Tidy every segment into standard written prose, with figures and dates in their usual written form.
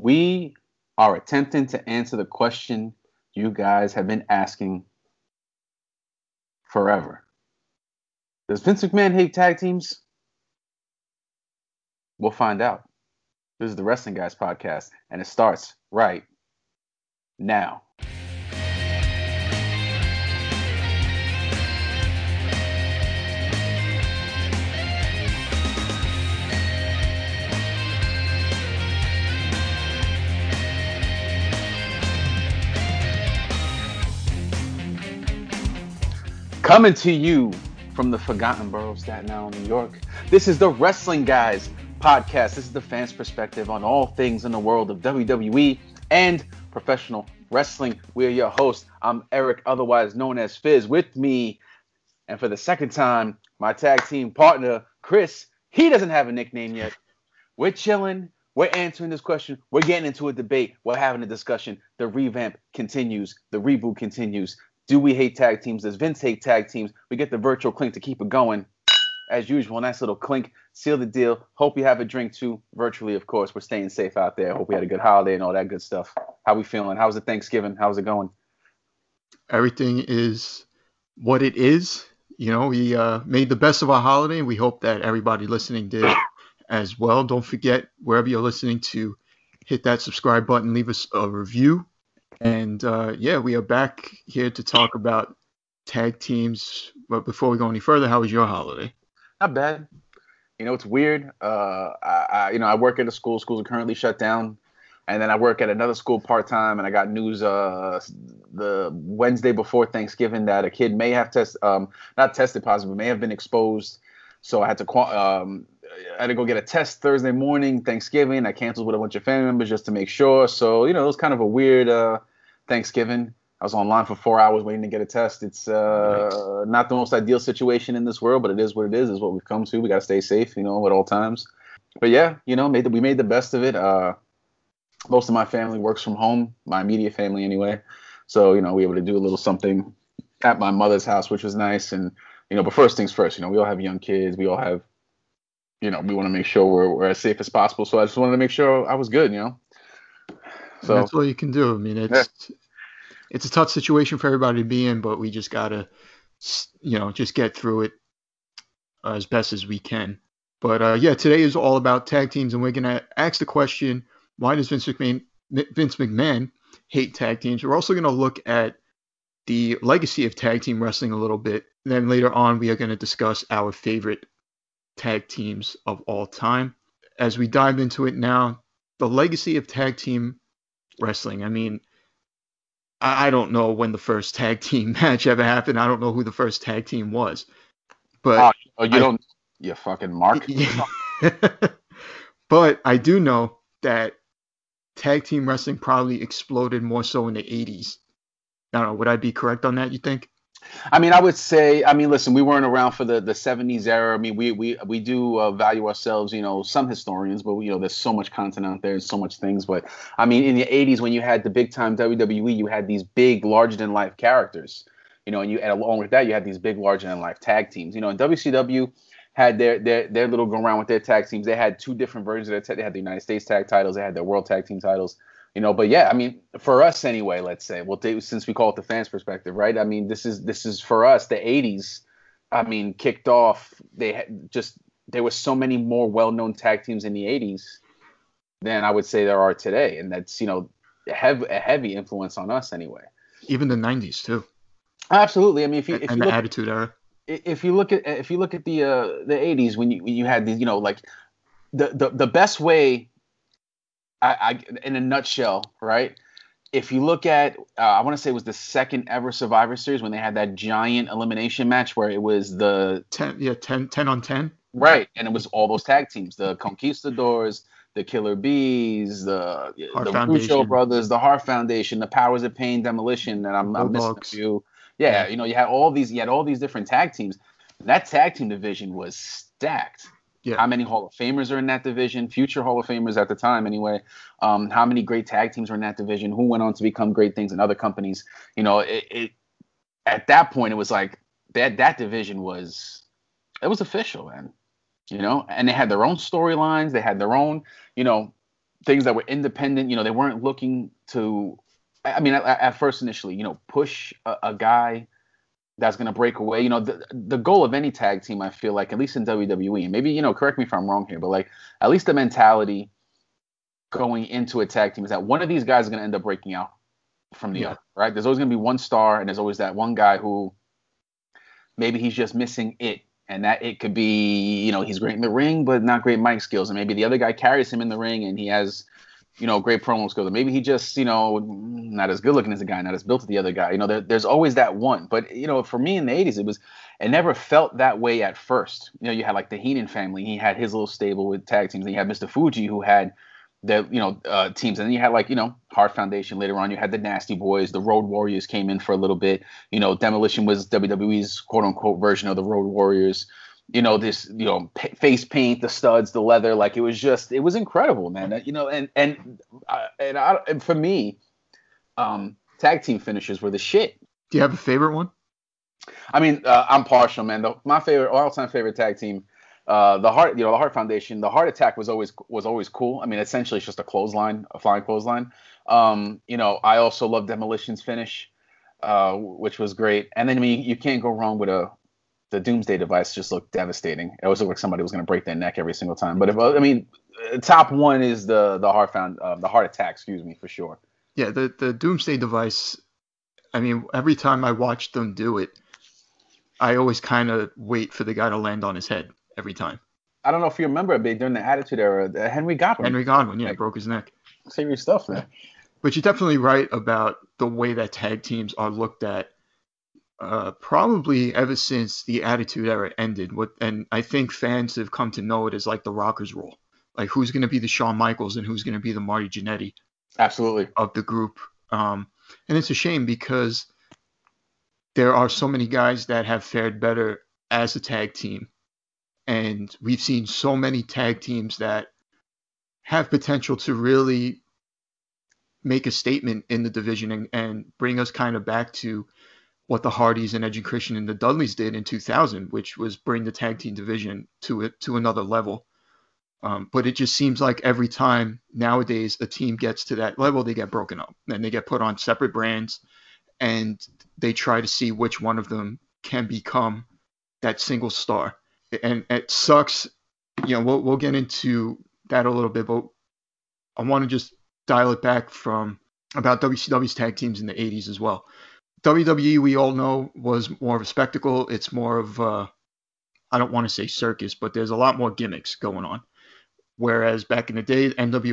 we are attempting to answer the question you guys have been asking forever. Does Vince McMahon hate tag teams? We'll find out. This is the Wrestling Guys podcast, and it starts right now. Coming to you from the Forgotten Borough, Staten Island, New York. This is the Wrestling Guys podcast. This is the fans' perspective on all things in the world of WWE and professional wrestling. We are your hosts. I'm Eric, otherwise known as Fizz. With me, and for the second time, my tag team partner, Chris. He doesn't have a nickname yet. We're chilling. We're answering this question. We're getting into a debate. We're having a discussion. The revamp continues. The reboot continues. Do we hate tag teams? Does Vince hate tag teams? We get the virtual clink to keep it going. As usual, nice little clink. Seal the deal. Hope you have a drink too. Virtually, of course. We're staying safe out there. Hope we had a good holiday and all that good stuff. How we feeling? How's the Thanksgiving? How's it going? Everything is what it is. You know, we made the best of our holiday, and we hope that everybody listening did as well. Don't forget, wherever you're listening, to hit that subscribe button, leave us a review. And we are back here to talk about tag teams. But before we go any further, how was your holiday? Not bad. You know, it's weird. I work at a school. Schools are currently shut down. And then I work at another school part-time, and I got news the Wednesday before Thanksgiving that a kid may have not tested positive, but may have been exposed. So I had to go get a test Thursday morning, Thanksgiving. I canceled with a bunch of family members just to make sure. So, you know, it was kind of a weird Thanksgiving. I was online for 4 hours waiting to get a test. It's not the most ideal situation in this world, but it is what it is what we've come to. We got to stay safe, you know, at all times. But yeah, you know, we made the best of it. Most of my family works from home, my immediate family anyway. So, you know, we were able to do a little something at my mother's house, which was nice. And, you know, but first things first, you know, we all have young kids. We all have, you know, we want to make sure we're as safe as possible. So I just wanted to make sure I was good, you know. So that's all you can do. I mean, it's a tough situation for everybody to be in, but we just gotta, you know, just get through it as best as we can. But today is all about tag teams, and we're gonna ask the question: why does Vince McMahon hate tag teams? We're also gonna look at the legacy of tag team wrestling a little bit. And then later on, we are gonna discuss our favorite tag teams of all time. As we dive into it now, the legacy of tag team wrestling. I mean, I don't know when the first tag team match ever happened. I don't know who the first tag team was. But you fucking Mark. But I do know that tag team wrestling probably exploded more so in the 80s. I don't know. Would I be correct on that, you think? I mean, I would say, listen, we weren't around for the 70s era. I mean, we do value ourselves, you know, some historians, but, you know, there's so much content out there and so much things. But, I mean, in the 80s, when you had the big time WWE, you had these big, larger than life characters, you know, and along with that, you had these big, larger than life tag teams. You know, and WCW had their little go around with their tag teams. They had two different versions of their tag. They had the United States tag titles. They had their world tag team titles. You know, but yeah, I mean, for us anyway, let's say, since we call it the fans' perspective, right? I mean, this is for us, the 80s, I mean, kicked off. There were so many more well-known tag teams in the 80s than I would say there are today. And that's, you know, a heavy influence on us anyway. Even the 90s too. Absolutely. I mean, if you the look, Attitude Era. If you look at the 80s, when you had these, you know, like the best way, I in a nutshell, right? If you look at, I want to say it was the second ever Survivor Series when they had that giant elimination match where it was the 10 on 10. Right, and it was all those tag teams, the Conquistadors, the Killer Bees, the Russo Brothers, the Hart Foundation, the Powers of Pain, Demolition, and I'm missing a few. Yeah, you know, you had all these different tag teams. That tag team division was stacked. Yeah. How many Hall of Famers are in that division? Future Hall of Famers at the time, anyway. How many great tag teams were in that division? Who went on to become great things in other companies? You know, it at that point it was like that division was official, man. You know, and they had their own storylines. They had their own, you know, things that were independent. You know, they weren't looking to. I mean, at first initially, you know, push a guy that's going to break away. You know, the goal of any tag team, I feel like, at least in WWE, and maybe, you know, correct me if I'm wrong here, but like at least the mentality going into a tag team is that one of these guys is going to end up breaking out from the other, right? There's always going to be one star, and there's always that one guy who maybe he's just missing it. And that it could be, you know, he's great in the ring, but not great mic skills. And maybe the other guy carries him in the ring and he has, you know, great promo skills. And maybe he just, you know, not as good looking as the guy, not as built as the other guy. You know, there's always that one. But, you know, for me in the 80s, it never felt that way at first. You know, you had like the Heenan family. He had his little stable with tag teams. And you had Mr. Fuji, who had the, you know, teams. And then you had like, you know, Hart Foundation later on. You had the Nasty Boys. The Road Warriors came in for a little bit. You know, Demolition was WWE's quote unquote version of the Road Warriors. You know, this, you know, face paint, the studs, the leather, like it was incredible, man. You know, and for me, tag team finishes were the shit. Do you have a favorite one? I mean, I'm partial, man. My favorite, all-time favorite tag team, the Hart Foundation, the Heart Attack was always cool. I mean, essentially it's just a flying clothesline. You know, I also love Demolition's finish, which was great. And then I mean, you can't go wrong with the Doomsday Device. Just looked devastating. It always looked like somebody was going to break their neck every single time. But top one is the Heart Attack, excuse me, for sure. Yeah, the Doomsday Device. I mean, every time I watch them do it, I always kind of wait for the guy to land on his head every time. I don't know if you remember, but during the Attitude Era, Henry Godwin, yeah, broke his neck. Serious stuff, man. But you're definitely right about the way that tag teams are looked at. Probably ever since the Attitude Era ended, and I think fans have come to know it as like the Rockers rule, like who's going to be the Shawn Michaels and who's going to be the Marty Jannetty, absolutely, of the group. And it's a shame because there are so many guys that have fared better as a tag team, and we've seen so many tag teams that have potential to really make a statement in the division and bring us kind of back to what the Hardys and Edge and Christian and the Dudleys did in 2000, which was bring the tag team division to another level. But it just seems like every time nowadays a team gets to that level, they get broken up and they get put on separate brands, and they try to see which one of them can become that single star. And it sucks. You know, we'll get into that a little bit, but I want to just dial it back from about WCW's tag teams in the 80s as well. WWE, we all know, was more of a spectacle. It's more of, I don't want to say circus, but there's a lot more gimmicks going on. Whereas back in the day,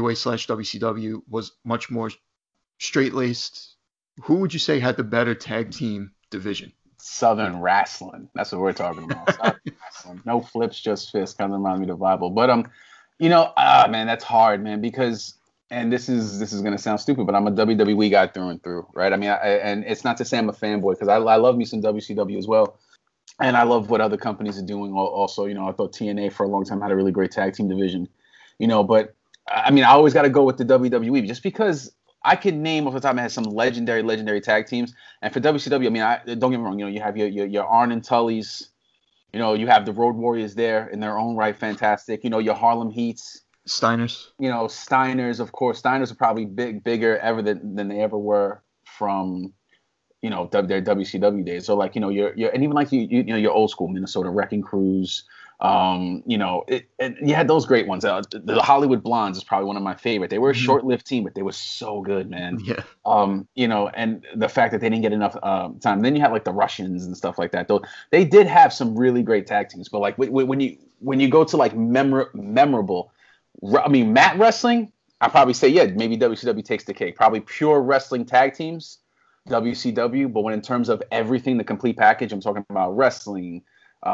NWA/WCW was much more straight-laced. Who would you say had the better tag team division? Southern Wrestling. That's what we're talking about. Southern Wrestling. No flips, just fists. Kind of remind me of the Bible. But, you know, man, that's hard, man, because... And this is gonna sound stupid, but I'm a WWE guy through and through, right? I mean, and it's not to say I'm a fanboy, because I love me some WCW as well, and I love what other companies are doing. Also, you know, I thought TNA for a long time had a really great tag team division, you know. But I mean, I always got to go with the WWE just because I can name off the top of my head some legendary tag teams. And for WCW, I mean, don't get me wrong, you know, you have your Arn and Tullys, you know, you have the Road Warriors there in their own right, fantastic. You know, your Harlem Heats. Steiners. You know, Steiners, of course. Steiners are probably bigger ever than they ever were from, you know, their WCW days. So like, you know, you're and even like you know, your old school Minnesota Wrecking Crews. You know, and you had those great ones. The Hollywood Blondes is probably one of my favorite. They were a short-lived team, but they were so good, man. Yeah. You know, and the fact that they didn't get enough time. Then you had like the Russians and stuff like that. Though they did have some really great tag teams, but like when you go to like memorable. I mean, mat wrestling, I'd probably say, yeah, maybe WCW takes the cake. Probably pure wrestling tag teams, WCW. But when in terms of everything, the complete package, I'm talking about wrestling,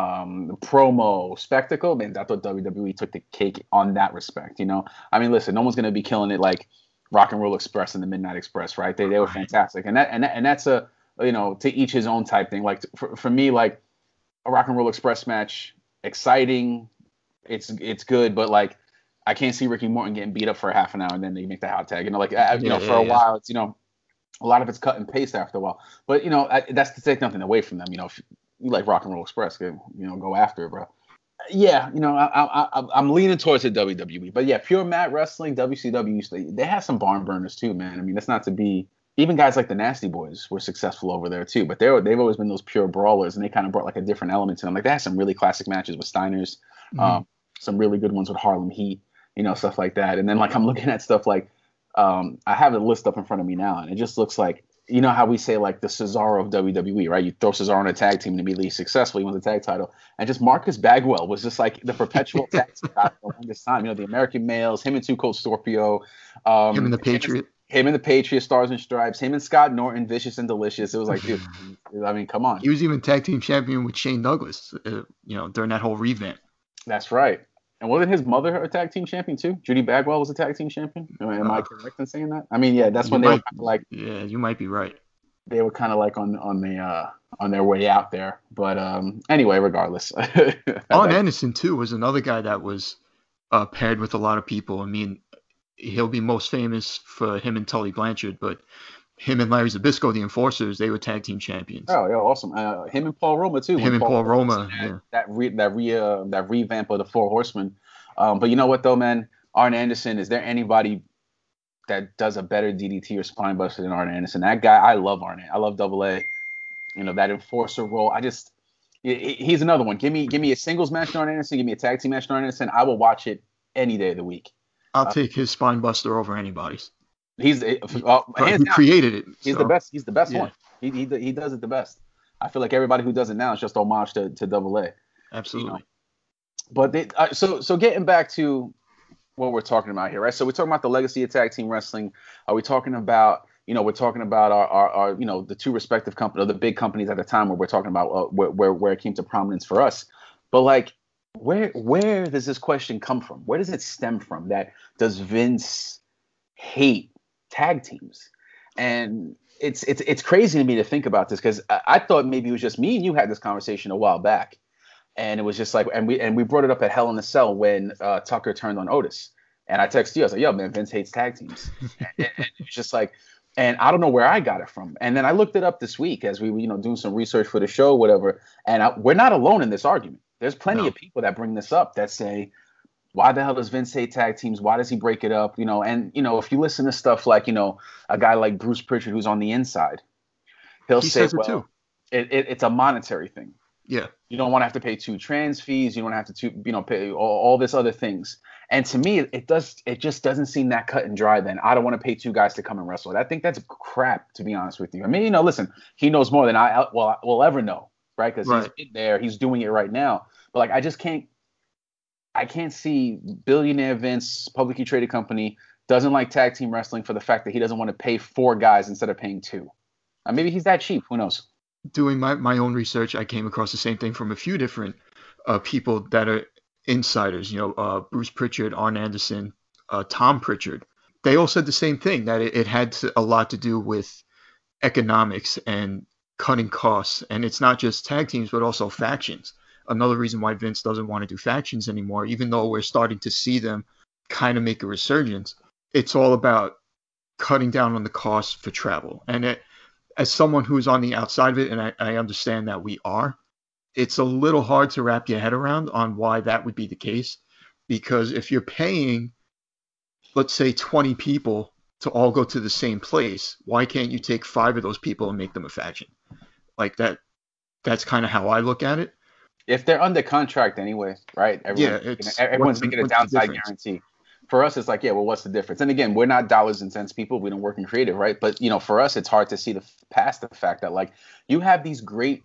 promo, spectacle, man, I thought WWE took the cake on that respect, you know? I mean, listen, no one's going to be killing it like Rock and Roll Express and the Midnight Express, right? They were fantastic. And that's a, you know, to each his own type thing. Like, for me, like, a Rock and Roll Express match, exciting, it's good, but, like, I can't see Ricky Morton getting beat up for a half an hour and then they make the hot tag. You know, like, you know, for a while, it's, you know, a lot of it's cut and paste after a while. But, you know, that's to take nothing away from them. You know, if you like Rock and Roll Express, you know, go after it, bro. Yeah, I'm leaning towards the WWE, but yeah, pure mat wrestling, WCW, they have some barn burners too, man. I mean, that's not to be. Even guys like the Nasty Boys were successful over there too, but they've always been those pure brawlers, and they kind of brought like a different element to them. Like they had some really classic matches with Steiners, Mm-hmm. some really good ones with Harlem Heat, stuff like that. And then like I'm looking at stuff like I have a list up in front of me now, and it just looks like how we say like the Cesaro of WWE, right? You throw Cesaro on a tag team and immediately successful, he wins a tag title. And just Marcus Bagwell was just like the perpetual tag team guy for the longest time. The American Males, him and Two Cold Scorpio, Him and the Patriot. Him and the Patriot, Stars and Stripes, him and Scott Norton, Vicious and Delicious. It was like, dude, I mean, come on. He was even tag team champion with Shane Douglas, during that whole revamp. That's right. And wasn't his mother a tag team champion too? Judy Bagwell was a tag team champion. Am I correct in saying that? I mean, yeah, that's when they were like. Yeah, you might be right. They were kind of like on their way out there. But anyway, regardless. Arn Anderson too was another guy that was paired with a lot of people. I mean, he'll be most famous for him and Tully Blanchard, but him and Larry Zbyszko, the Enforcers, they were tag team champions. Oh yeah, awesome. Him and Paul Roma too. Him and Paul Roma, yeah. That revamp of the Four Horsemen. But you know what though, man? Arn Anderson. Is there anybody that does a better DDT or spine buster than Arn Anderson? That guy, I love Arn. I love Double A. That enforcer role. He's another one. Give me a singles match on Arn Anderson. Give me a tag team match on Arn Anderson. I will watch it any day of the week. I'll take his spine buster over anybody's. He created it. He's the best. He's the best one. He does it the best. I feel like everybody who does it now is just homage to Double A. Absolutely. But so getting back to what we're talking about here, right? So we're talking about the legacy of tag team wrestling. Are we talking about we're talking about our the two respective companies, the big companies at the time, where we're talking about where it came to prominence for us. But like, where does this question come from? Where does it stem from? That does Vince hate tag teams? And it's crazy to me to think about this, because I thought maybe it was just me and you had this conversation a while back, and it was just like, and we brought it up at Hell in a Cell when Tucker turned on Otis, and I texted you, I was like, yo man, Vince hates tag teams. and it was just like, and I don't know where I got it from. And then I looked it up this week as we were doing some research for the show, whatever, and we're not alone in this argument. There's plenty of people that bring this up that say, why the hell does Vince hate tag teams? Why does he break it up? And if you listen to stuff like, a guy like Bruce Pritchard, who's on the inside, he say, well, it's a monetary thing. Yeah. You don't want to have to pay 2 trans fees. You don't have to, pay all this other things. And to me, it just doesn't seem that cut and dry. Then I don't want to pay 2 guys to come and wrestle. I think that's crap, to be honest with you. I mean, listen, he knows more than I will ever know, right? Because he's in there, he's doing it right now. But like, I can't see billionaire Vince, publicly traded company, doesn't like tag team wrestling for the fact that he doesn't want to pay 4 guys instead of paying 2. Maybe he's that cheap. Who knows? Doing my own research, I came across the same thing from a few different people that are insiders. Bruce Pritchard, Arn Anderson, Tom Pritchard. They all said the same thing, that it had a lot to do with economics and cutting costs. And it's not just tag teams, but also factions. Another reason why Vince doesn't want to do factions anymore, even though we're starting to see them kind of make a resurgence, it's all about cutting down on the costs for travel. And as someone who's on the outside of it, and I understand that we are, it's a little hard to wrap your head around on why that would be the case. Because if you're paying, let's say, 20 people to all go to the same place, why can't you take 5 of those people and make them a faction? Like that's kind of how I look at it. If they're under contract anyway, right? Everyone's making a downside guarantee. For us, it's like, yeah, well, what's the difference? And again, we're not dollars and cents people. We don't work in creative, right? But for us, it's hard to see past the fact that like you have these great.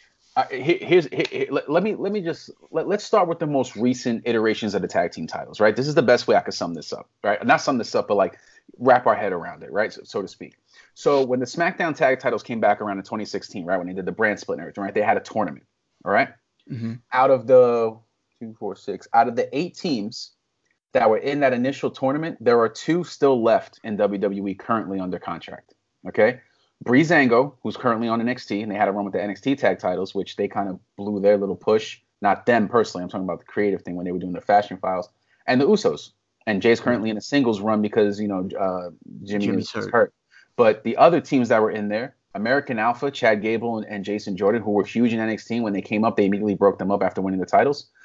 Let's start with the most recent iterations of the tag team titles, right? This is the best way I could sum this up, right? Not sum this up, but like wrap our head around it, right? So to speak. So when the SmackDown tag titles came back around in 2016, right, when they did the brand split and everything, right, they had a tournament, all right? Mm-hmm. Out of the 8 teams that were in that initial tournament, there are 2 still left in WWE currently under contract. Okay, Breezango, who's currently on NXT, and they had a run with the NXT tag titles, which they kind of blew their little push. Not them personally, I'm talking about the creative thing when they were doing their fashion files. And the Usos, and Jay's currently in a singles run because Jimmy is hurt. But the other teams that were in there, American Alpha, Chad Gable and Jason Jordan, who were huge in NXT. When they came up, they immediately broke them up after winning the titles.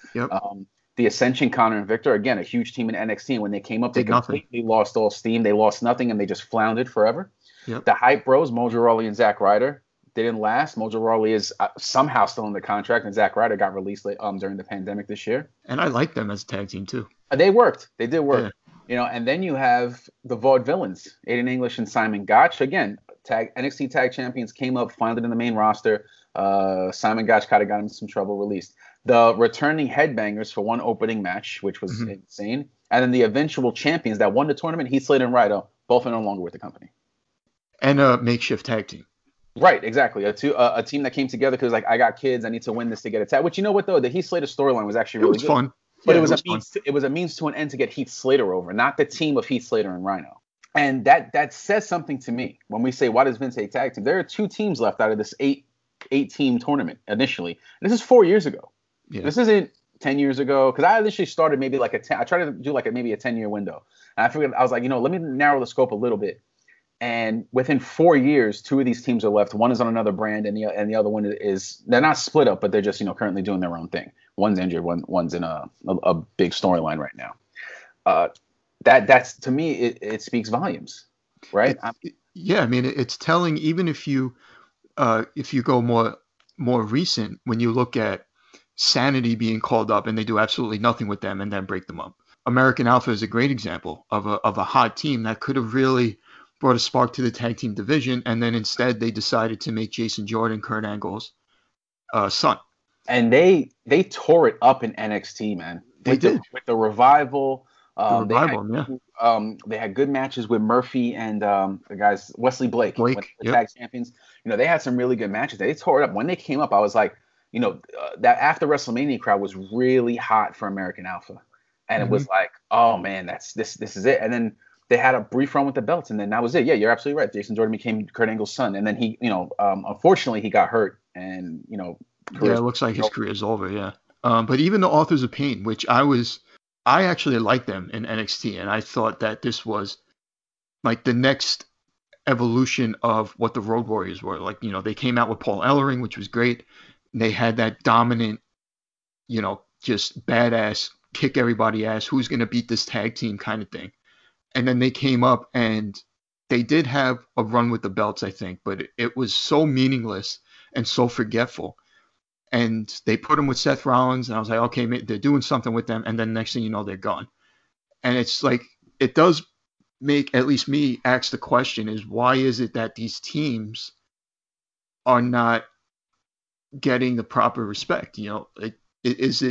Yep. The Ascension, Connor and Victor, again, a huge team in NXT. And when they came up, they completely lost all steam. They lost nothing, and they just floundered forever. Yep. The Hype Bros, Mojo Rawley and Zack Ryder, didn't last. Mojo Rawley is somehow still in the contract, and Zack Ryder got released during the pandemic this year. And I like them as a tag team too. They worked. They did work. Yeah. And then you have the Vaudevillains, Aiden English and Simon Gotch. Again, NXT Tag Champions, came up, floundered in the main roster. Simon Gotch kind of got into some trouble, released. The returning Headbangers for one opening match, which was insane. And then the eventual champions that won the tournament, Heath Slater and Rhino, both are no longer with the company. And a makeshift tag team. Right, exactly. A team that came together because, like, I got kids, I need to win this to get a tag. Which, you know what, though? The Heath Slater storyline was actually really good. Fun. But it was a means to an end to get Heath Slater over, not the team of Heath Slater and Rhino. And that says something to me when we say, why does Vince hate tag team? There are 2 teams left out of this eight-team tournament initially. And this is 4 years ago. Yeah. This isn't 10 years ago, because I initially started maybe like I tried to do like maybe a 10-year window. And I figured, I was like, let me narrow the scope a little bit. And within 4 years, 2 of these teams are left. One is on another brand, and the other one is, they're not split up, but they're just currently doing their own thing. One's injured, one's in a big storyline right now. That's to me, it speaks volumes, right? Yeah, I mean, it's telling. Even if you go more recent, when you look at Sanity being called up and they do absolutely nothing with them and then break them up. American Alpha is a great example of a hot team that could have really brought a spark to the tag team division, and then instead they decided to make Jason Jordan Kurt Angle's son. And they tore it up in NXT, man. They did with the revival. They had good matches with Murphy and the guys Wesley Blake the tag champions. They had some really good matches. They tore it up. When they came up, I was like, that after WrestleMania crowd was really hot for American Alpha, and it was like, oh man, this is it. And then they had a brief run with the belts, and then that was it. Yeah, you're absolutely right. Jason Jordan became Kurt Angle's son, and then he, unfortunately, he got hurt, and it looks like his career's over. Yeah, but even the Authors of Pain, which I actually liked them in NXT, and I thought that this was like the next evolution of what the Road Warriors were. Like, they came out with Paul Ellering, which was great. They had that dominant, just badass, kick everybody ass, who's going to beat this tag team kind of thing. And then they came up and they did have a run with the belts, I think, but it was so meaningless and so forgetful. And they put them with Seth Rollins, and I was like, okay, they're doing something with them. And then next thing you know, they're gone. And it's like, it does make at least me ask the question is, why is it that these teams are not getting the proper respect? Is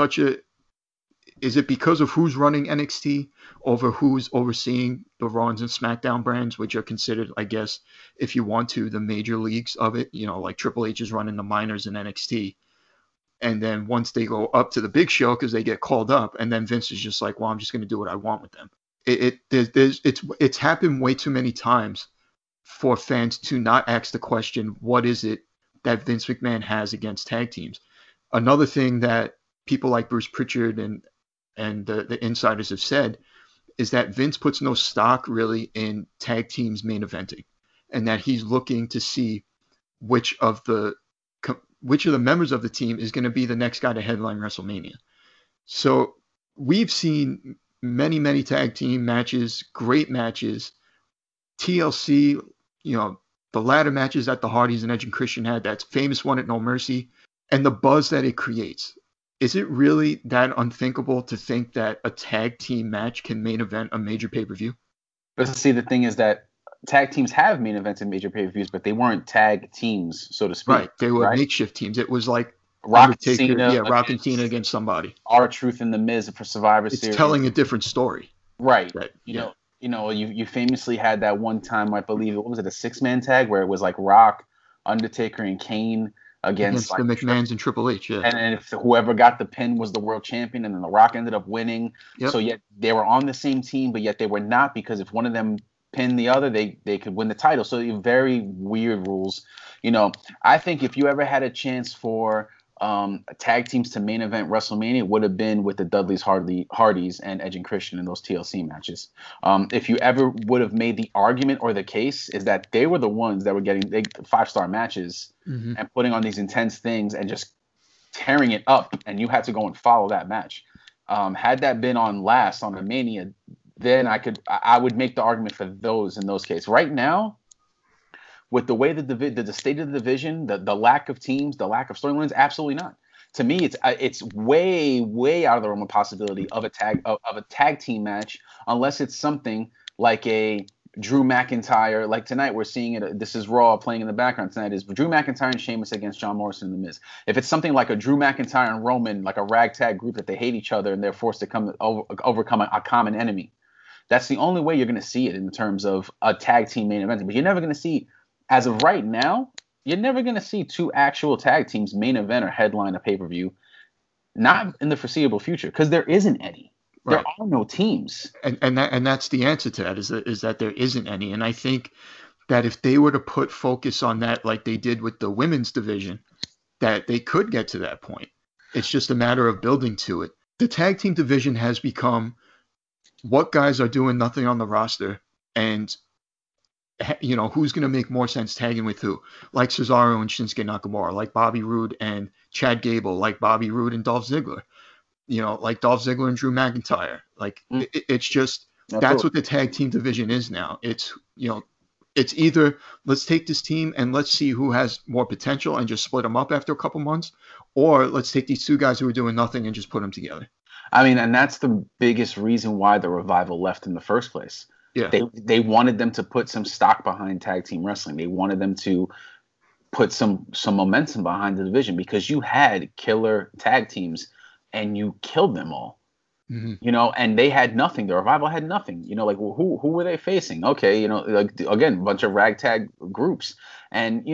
it because of who's running NXT over who's overseeing the Raw and SmackDown brands, which are considered, I guess, if you want to, the major leagues of it? Like Triple H is running the minors in NXT. And then once they go up to the big show, because they get called up, and then Vince is just like, well, I'm just going to do what I want with them. It's happened way too many times for fans to not ask the question, what is it that Vince McMahon has against tag teams? Another thing that people like Bruce Pritchard and the insiders have said is that Vince puts no stock really in tag teams main eventing, and that he's looking to see which of the members of the team is going to be the next guy to headline WrestleMania. So we've seen many, many tag team matches, great matches, TLC, the ladder matches that the Hardys and Edge and Christian had, that famous one at No Mercy, and the buzz that it creates. Is it really that unthinkable to think that a tag team match can main event a major pay-per-view? But see, the thing is that tag teams have main events in major pay-per-views, but they weren't tag teams, so to speak. Right, they were makeshift teams. It was like Rock and Cena, Rock and Cena against somebody. R-Truth and The Miz for Survivor Series. It's telling a different story. Right. You famously had that one time, I believe, what was it, a 6-man tag where it was like Rock, Undertaker, and Kane against the McMahons and Triple H. Yeah. And if whoever got the pin was the world champion, and then The Rock ended up winning. Yep. So yet they were on the same team, but yet they were not, because if one of them pinned the other, they could win the title. So very weird rules. I think if you ever had a chance for tag teams to main event WrestleMania, it would have been with the Hardys and Edge and Christian in those TLC matches. If you ever would have made the argument or the case, is that they were the ones that were getting 5-star matches and putting on these intense things and just tearing it up, and you had to go and follow that match. Had that been on last on a Mania, then I would make the argument for those in those cases. Right now, with the way the state of the division, the lack of teams, the lack of storylines, absolutely not. To me, it's way out of the realm of possibility of a tag team match, unless it's something like a Drew McIntyre. Like tonight, we're seeing it. This is Raw playing in the background tonight. Is Drew McIntyre and Sheamus against John Morrison and The Miz. If it's something like a Drew McIntyre and Roman, like a ragtag group that they hate each other and they're forced to overcome a common enemy, that's the only way you're going to see it in terms of a tag team main event. But you're never going to see, as of right now, you're never going to see two actual tag teams main event or headline a pay-per-view, not in the foreseeable future, because there isn't any. There are no teams. And that's the answer to that, is that there isn't any. And I think that if they were to put focus on that like they did with the women's division, that they could get to that point. It's just a matter of building to it. The tag team division has become what guys are doing nothing on the roster, and who's going to make more sense tagging with who, like Cesaro and Shinsuke Nakamura, like Bobby Roode and Chad Gable, like Bobby Roode and Dolph Ziggler, like Dolph Ziggler and Drew McIntyre. Like it's just that's what the tag team division is now. It's it's either let's take this team and let's see who has more potential and just split them up after a couple months, or let's take these two guys who are doing nothing and just put them together. I mean, and that's the biggest reason why the Revival left in the first place. Yeah. They wanted them to put some stock behind tag team wrestling. They wanted them to put some momentum behind the division, because you had killer tag teams and you killed them all. Mm-hmm. And they had nothing. The Revival had nothing. Like, well, who were they facing? Okay, like, again, a bunch of ragtag groups. And,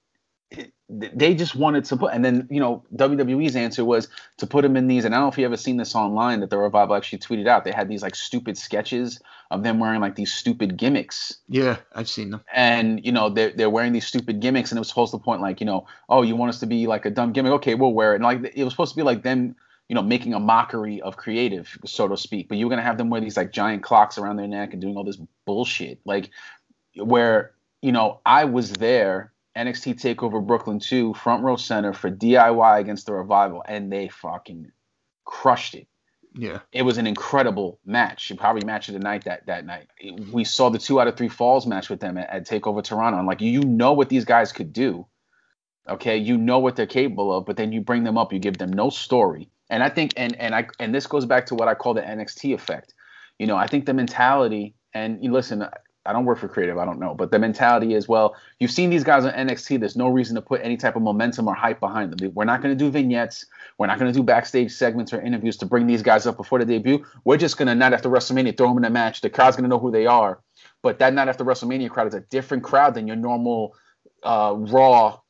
they just wanted to put, and then, WWE's answer was to put them in these, and I don't know if you ever seen this online that the Revival actually tweeted out. They had these like stupid sketches of them wearing like these stupid gimmicks. Yeah, I've seen them. And, they're wearing these stupid gimmicks, and it was supposed to point like, oh, you want us to be like a dumb gimmick? Okay, we'll wear it. And like, it was supposed to be like them, making a mockery of creative, so to speak. But you were going to have them wear these like giant clocks around their neck and doing all this bullshit. Like, where, I was there, NXT TakeOver Brooklyn 2, front row center for DIY against the Revival, and they fucking crushed it. Yeah. It was an incredible match. Probably match of the night that night. We saw the 2 out of 3 falls match with them at TakeOver Toronto. And like, what these guys could do. Okay, what they're capable of, but then you bring them up, you give them no story. And I think and this goes back to what I call the NXT effect. I think the mentality, and listen, I don't work for creative, I don't know, but the mentality is, well, you've seen these guys on NXT, there's no reason to put any type of momentum or hype behind them. We're not going to do vignettes, we're not going to do backstage segments or interviews to bring these guys up before the debut. We're just going to, night after WrestleMania, throw them in a match. The crowd's going to know who they are, but that night after WrestleMania crowd is a different crowd than your normal Raw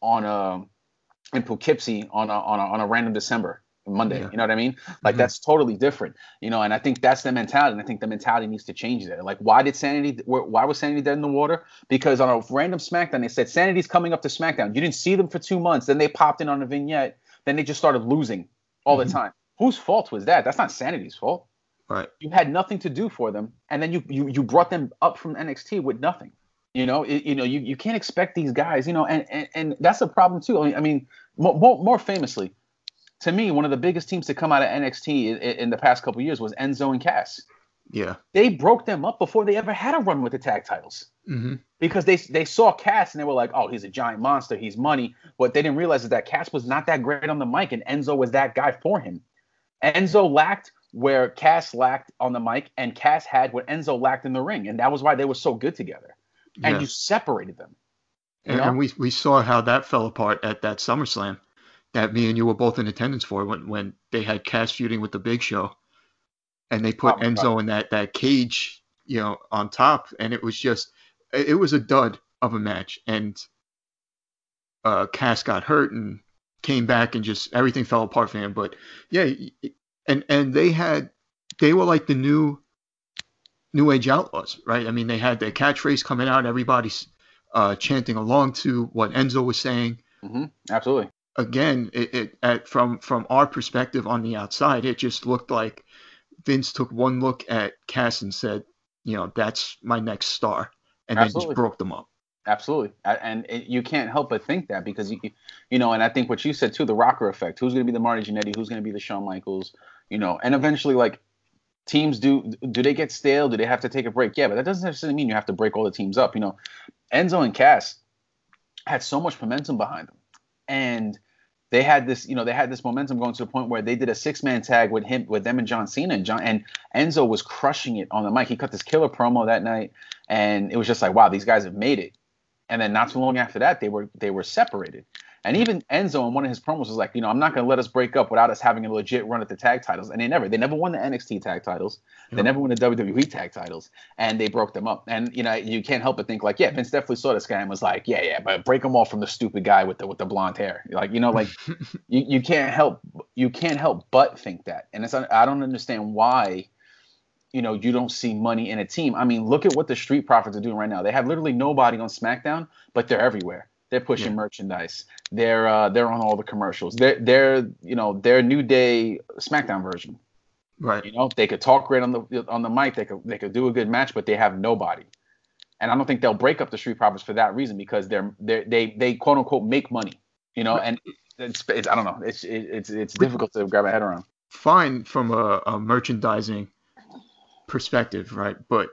in Poughkeepsie on a random December Monday. Yeah. You know what I mean? Like, that's totally different. And I think that's the mentality. And I think the mentality needs to change there. Like, why was Sanity dead in the water? Because on a random SmackDown, they said Sanity's coming up to SmackDown. You didn't see them for 2 months. Then they popped in on a vignette. Then they just started losing all the time. Whose fault was that? That's not Sanity's fault. Right. You had nothing to do for them, and then you brought them up from NXT with nothing. You can't expect these guys. And that's a problem too. I mean, more famously, to me, one of the biggest teams to come out of NXT in the past couple of years was Enzo and Cass. Yeah. They broke them up before they ever had a run with the tag titles. Mm-hmm. Because they saw Cass and they were like, oh, he's a giant monster, he's money. What they didn't realize is that Cass was not that great on the mic, and Enzo was that guy for him. Enzo lacked where Cass lacked on the mic, and Cass had what Enzo lacked in the ring, and that was why they were so good together. And yeah. You separated them. And we saw how that fell apart at that SummerSlam that me and you were both in attendance for, when they had Cass feuding with the Big Show, and they put Enzo in that cage, on top, and it was a dud of a match, and Cass got hurt and came back, and just everything fell apart for him. But yeah, and they were like the new Age Outlaws, right? I mean, they had their catchphrase coming out, everybody's chanting along to what Enzo was saying. Mm-hmm. Absolutely. Again, from our perspective on the outside, it just looked like Vince took one look at Cass and said, that's my next star, and Absolutely. Then just broke them up. Absolutely. You can't help but think that because and I think what you said too, the rocker effect. Who's going to be the Marty Jannetty? Who's going to be the Shawn Michaels? And eventually, like, teams do they get stale? Do they have to take a break? Yeah, but that doesn't necessarily mean you have to break all the teams up. Enzo and Cass had so much momentum behind them, and they had this momentum going to the point where they did a 6-man tag with them and John Cena, and Enzo was crushing it on the mic. He cut this killer promo that night, and it was just like, wow, these guys have made it. And then not too long after that, they were separated. And even Enzo in one of his promos was like, I'm not going to let us break up without us having a legit run at the tag titles. And they never won the NXT tag titles. They never won the WWE tag titles, and they broke them up. And you can't help but think like, yeah, Vince definitely saw this guy and was like, yeah, but break them all from the stupid guy with the blonde hair. Like, you can't help but think that. And I don't understand why you don't see money in a team. I mean, look at what the Street Profits are doing right now. They have literally nobody on SmackDown, but they're everywhere. They're pushing merchandise. They're on all the commercials. They're their New Day SmackDown version. Right. They could talk great on the mic. They could do a good match, but they have nobody. And I don't think they'll break up the Street Profits for that reason, because they quote unquote make money. And it's I don't know. It's difficult to grab a head around. Fine from a merchandising perspective, right? But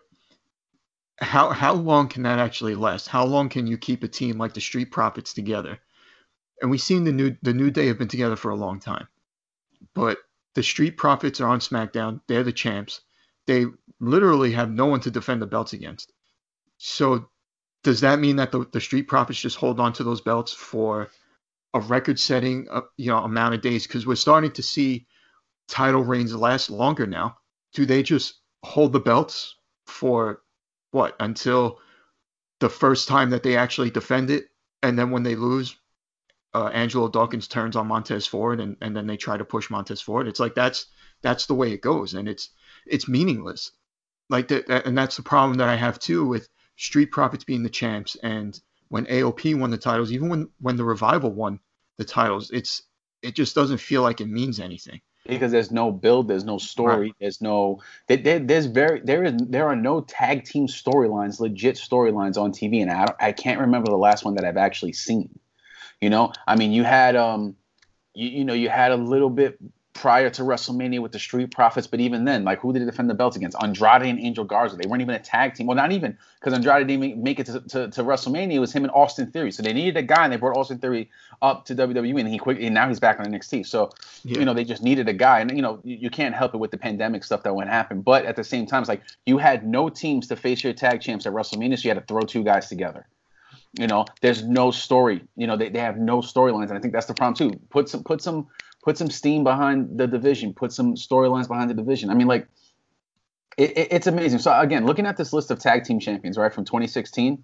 how long can that actually last? How long can you keep a team like the Street Profits together? And we've seen the New Day have been together for a long time, but the Street Profits are on SmackDown. They're the champs. They literally have no one to defend the belts against. So does that mean that the Street Profits just hold on to those belts for a record-setting amount of days? Because we're starting to see title reigns last longer now. Do they just hold the belts for until the first time that they actually defend it, and then when they lose, Angelo Dawkins turns on Montez Ford, and then they try to push Montez Ford? It's like that's the way it goes, and it's meaningless. Like and that's the problem that I have too with Street Profits being the champs, and when AOP won the titles, even when the Revival won the titles, it just doesn't feel like it means anything. Because there's no build, there's no story, right. There's no there are no tag team storylines, legit storylines on TV, and I can't remember the last one that I've actually seen. I mean, you had you had a little bit prior to WrestleMania with the Street Profits, but even then, like, who did they defend the belts against? Andrade and Angel Garza. They weren't even a tag team. Well, not even, because Andrade didn't make it to WrestleMania. It was him and Austin Theory. So they needed a guy, and they brought Austin Theory up to WWE, and now he's back on NXT. So they just needed a guy, and you can't help it with the pandemic stuff that went happen. But at the same time, it's like you had no teams to face your tag champs at WrestleMania, so you had to throw two guys together. There's no story. They have no storylines, and I think that's the problem too. Put some steam behind the division. Put some storylines behind the division. I mean, like, it's amazing. So again, looking at this list of tag team champions, right, from 2016,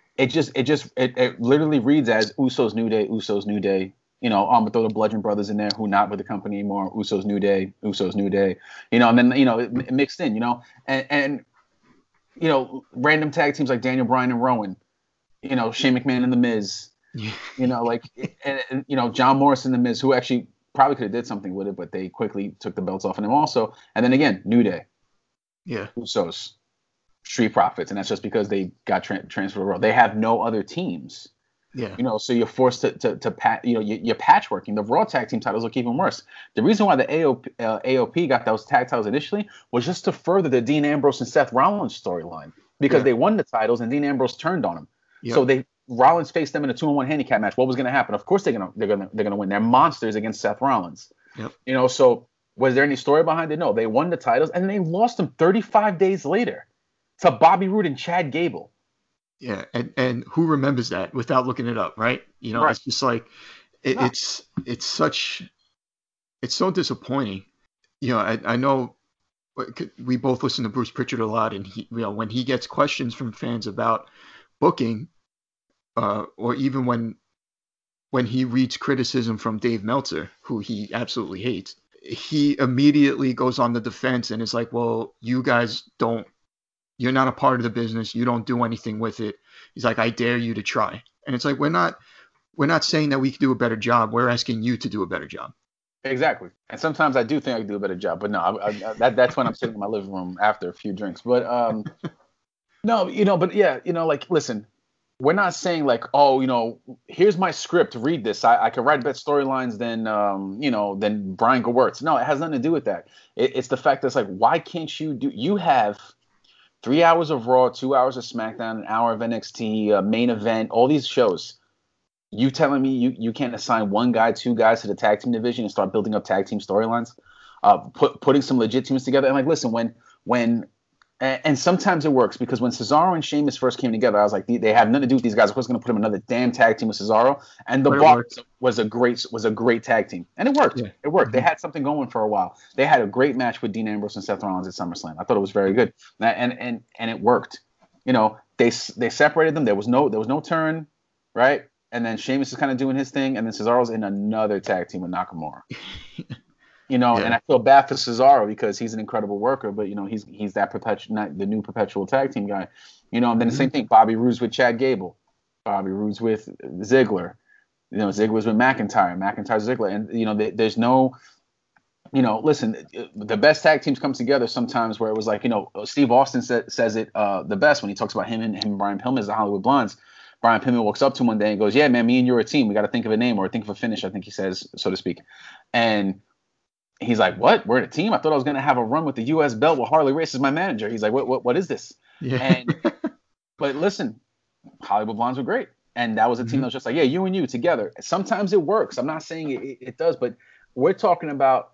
it literally reads as Usos New Day, Usos New Day. But throw the Bludgeon Brothers in there, who not with the company anymore. Usos New Day, Usos New Day. And then it mixed in. And random tag teams like Daniel Bryan and Rowan. Shane McMahon and The Miz. And John Morrison and The Miz, who actually probably could have did something with it, but they quickly took the belts off of him also. And then again, New Day. Yeah. Usos. Street Profits. And that's just because they got transferred to Raw. They have no other teams. Yeah. So you're forced to you're patchworking. The Raw tag team titles look even worse. The reason why the AOP got those tag titles initially was just to further the Dean Ambrose and Seth Rollins storyline, because they won the titles and Dean Ambrose turned on them. Yep. So Rollins faced them in a 2-on-1 handicap match. What was going to happen? Of course they're gonna win. They're monsters against Seth Rollins. Yep. So was there any story behind it? No. They won the titles and they lost them 35 days later to Bobby Roode and Chad Gable. Yeah, and who remembers that without looking it up, right? Right. It's just like it's so disappointing. I know we both listen to Bruce Pritchard a lot, and he, when he gets questions from fans about booking, or even when he reads criticism from Dave Meltzer, who he absolutely hates, he immediately goes on the defense and is like, well, you guys you're not a part of the business. You don't do anything with it. He's like, I dare you to try. And it's like, we're not saying that we can do a better job. We're asking you to do a better job. Exactly. And sometimes I do think I can do a better job, but no, that's when I'm sitting in my living room after a few drinks. But no, but yeah, like, listen, we're not saying like, oh, here's my script. Read this. I can write better storylines than Brian Gewirtz. No, it has nothing to do with that. It's the fact that it's like, why can't you do? You have 3 hours of Raw, 2 hours of SmackDown, an hour of NXT, main event, all these shows. You telling me you can't assign one guy, two guys to the tag team division and start building up tag team storylines, putting some legit teams together? And like, listen, when and sometimes it works, because when Cesaro and Sheamus first came together, I was like, they have nothing to do with these guys. I was going to put him another damn tag team with Cesaro, and the Bar was a great tag team, and it worked. Yeah. It worked. Mm-hmm. They had something going for a while. They had a great match with Dean Ambrose and Seth Rollins at SummerSlam. I thought it was very good, and it worked. They separated them. There was no turn, right? And then Sheamus is kind of doing his thing, and then Cesaro's in another tag team with Nakamura. And I feel bad for Cesaro because he's an incredible worker, but he's that the new perpetual tag team guy. And then the same thing, Bobby Roode with Chad Gable, Bobby Roode with Ziggler, Ziggler's with McIntyre, Ziggler, and there's no, listen, the best tag teams come together sometimes where it was like, Steve Austin says it the best when he talks about him and Brian Pillman as the Hollywood Blondes. Brian Pillman walks up to him one day and goes, "Yeah, man, me and you're a team. We got to think of a name or think of a finish," I think he says, so to speak. And he's like, "What? We're a team? I thought I was going to have a run with the U.S. belt with Harley Race as my manager." He's like, "What is this?" Yeah. But listen, Hollywood Blondes were great. And that was a team that was just like, yeah, you and you together. Sometimes it works. I'm not saying it does, but we're talking about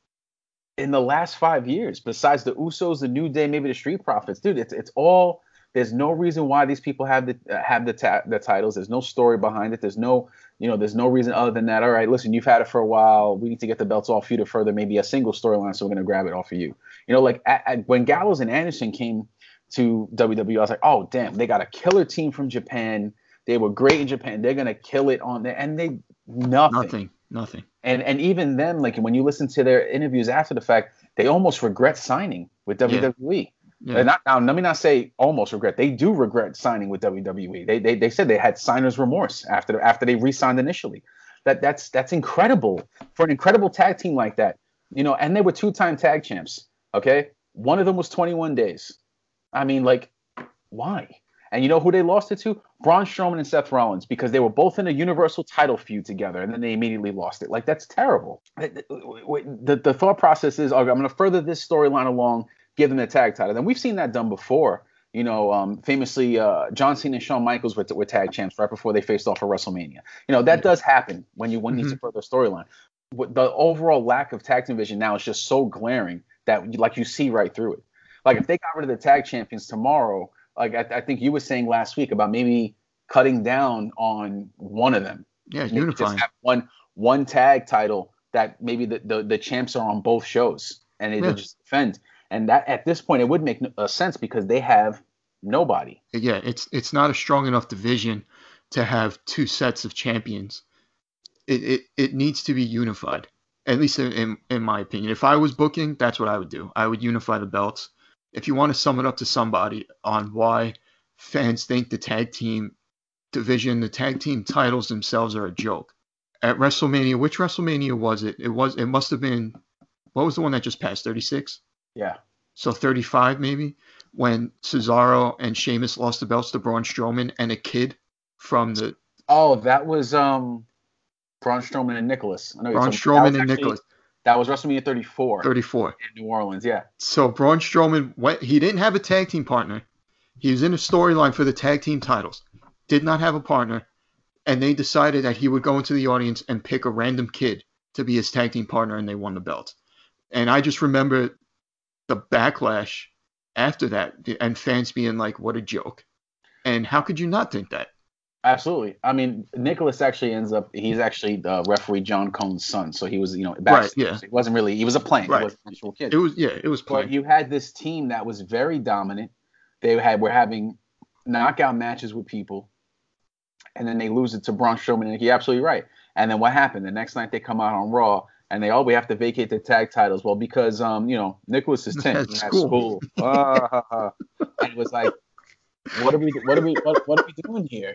in the last 5 years, besides the Usos, the New Day, maybe the Street Profits. Dude, it's all... There's no reason why these people have the titles. There's no story behind it. There's no reason other than that. All right, listen, you've had it for a while. We need to get the belts off you to further maybe a single storyline, so we're going to grab it off of you. Like when Gallows and Anderson came to WWE, I was like, oh, damn, they got a killer team from Japan. They were great in Japan. They're going to kill it on there. And they, nothing. And even then, like when you listen to their interviews after the fact, they almost regret signing with WWE. Yeah. Yeah. Now, let me not say almost regret. They do regret signing with WWE. They said they had signer's remorse after they re-signed initially. That's incredible for an incredible tag team like that. And they were 2-time tag champs. Okay, one of them was 21 days. I mean, like, why? And you know who they lost it to? Braun Strowman and Seth Rollins, because they were both in a Universal title feud together, and then they immediately lost it. Like, that's terrible. The thought process is, okay, I'm going to further this storyline along, give them the tag title. And we've seen that done before. Famously, John Cena and Shawn Michaels were tag champs right before they faced off at WrestleMania. That does happen when you need to further storyline. The overall lack of tag team vision now is just so glaring that like you see right through it. Like if they got rid of the tag champions tomorrow, like I think you were saying last week about maybe cutting down on one of them. Yeah, unifying. Just have one tag title that maybe the champs are on both shows and they just defend. And that at this point it would make sense because they have nobody. Yeah, it's not a strong enough division to have two sets of champions. It needs to be unified. At least in my opinion. If I was booking, that's what I would do. I would unify the belts. If you want to sum it up to somebody on why fans think the tag team division, the tag team titles themselves are a joke. At WrestleMania, which WrestleMania was it? It must have been, what was the one that just passed, 36? Yeah. So 35 maybe, when Cesaro and Sheamus lost the belts to Braun Strowman and a kid from the... Oh, that was Braun Strowman and Nicholas. Braun Strowman and Nicholas. That was WrestleMania 34. 34. In New Orleans, yeah. So Braun Strowman, he didn't have a tag team partner. He was in a storyline for the tag team titles. Did not have a partner. And they decided that he would go into the audience and pick a random kid to be his tag team partner, and they won the belt. And I just remember the backlash after that, and fans being like, what a joke. And how could you not think that? Absolutely. I mean, Nicholas actually he's actually referee John Cone's son. So he was, backstage. Right, yeah. So he wasn't really, he was a plant. Right. He wasn't an actual kid. It was plant. But you had this team that was very dominant. Were having knockout matches with people. And then they lose it to Braun Strowman. And you're absolutely right. And then what happened? The next night they come out on Raw and we have to vacate the tag titles. Well, because, Nicholas is 10. He had school. It was like, what are we doing here?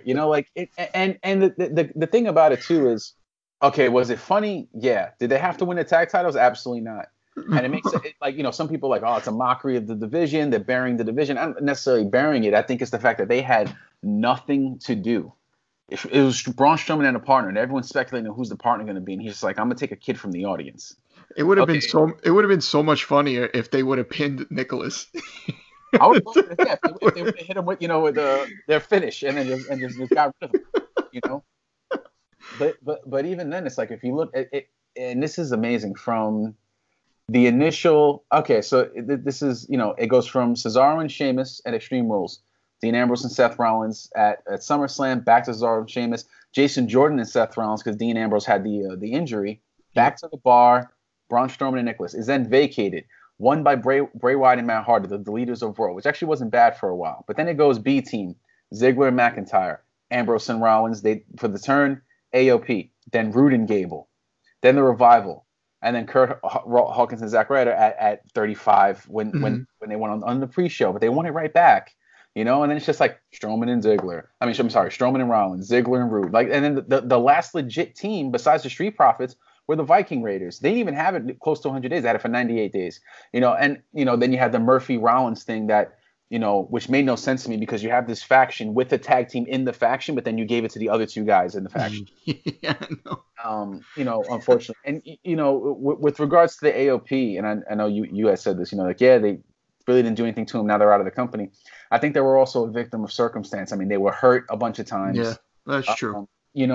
The thing about it too is, okay, was it funny? Yeah. Did they have to win the tag titles? Absolutely not. And it makes it like, some people are like, oh, it's a mockery of the division. They're burying the division. I'm not necessarily burying it. I think it's the fact that they had nothing to do. It was Braun Strowman and a partner, and everyone's speculating who's the partner going to be. And he's just like, I'm going to take a kid from the audience. It would have been so much funnier if they would have pinned Nicholas. I would love it if they would have hit him with their finish and then just got rid of him, But even then, it's like, if you look at it, and this is amazing from the initial. Okay, so this is, it goes from Cesaro and Sheamus at Extreme Rules, Dean Ambrose and Seth Rollins at SummerSlam, back to Cesaro and Sheamus, Jason Jordan and Seth Rollins because Dean Ambrose had the injury, back to the bar, Braun Strowman and Nicholas is then vacated, won by Bray Wyatt and Matt Hardy, the leaders of Raw, which actually wasn't bad for a while. But then it goes B Team, Ziggler and McIntyre, Ambrose and Rollins, they for the turn, AOP, then Roode and Gable, then the Revival, and then Kurt Hawkins and Zack Ryder at 35 when they went on the pre-show, but they won it right back. And then it's just like Strowman and Ziggler. I mean, I'm sorry, Strowman and Rollins, Ziggler and Roode. Like, and then the last legit team besides the Street Profits were the Viking Raiders. They didn't even have it close to 100 days. They had it for 98 days. And then you had the Murphy Rollins thing that, which made no sense to me because you have this faction with a tag team in the faction, but then you gave it to the other two guys in the faction. Yeah, I know. Unfortunately. And, with regards to the AOP, and I know you had said this, they really didn't do anything to him. Now they're out of the company. I think they were also a victim of circumstance. I mean, they were hurt a bunch of times. Yeah, that's true.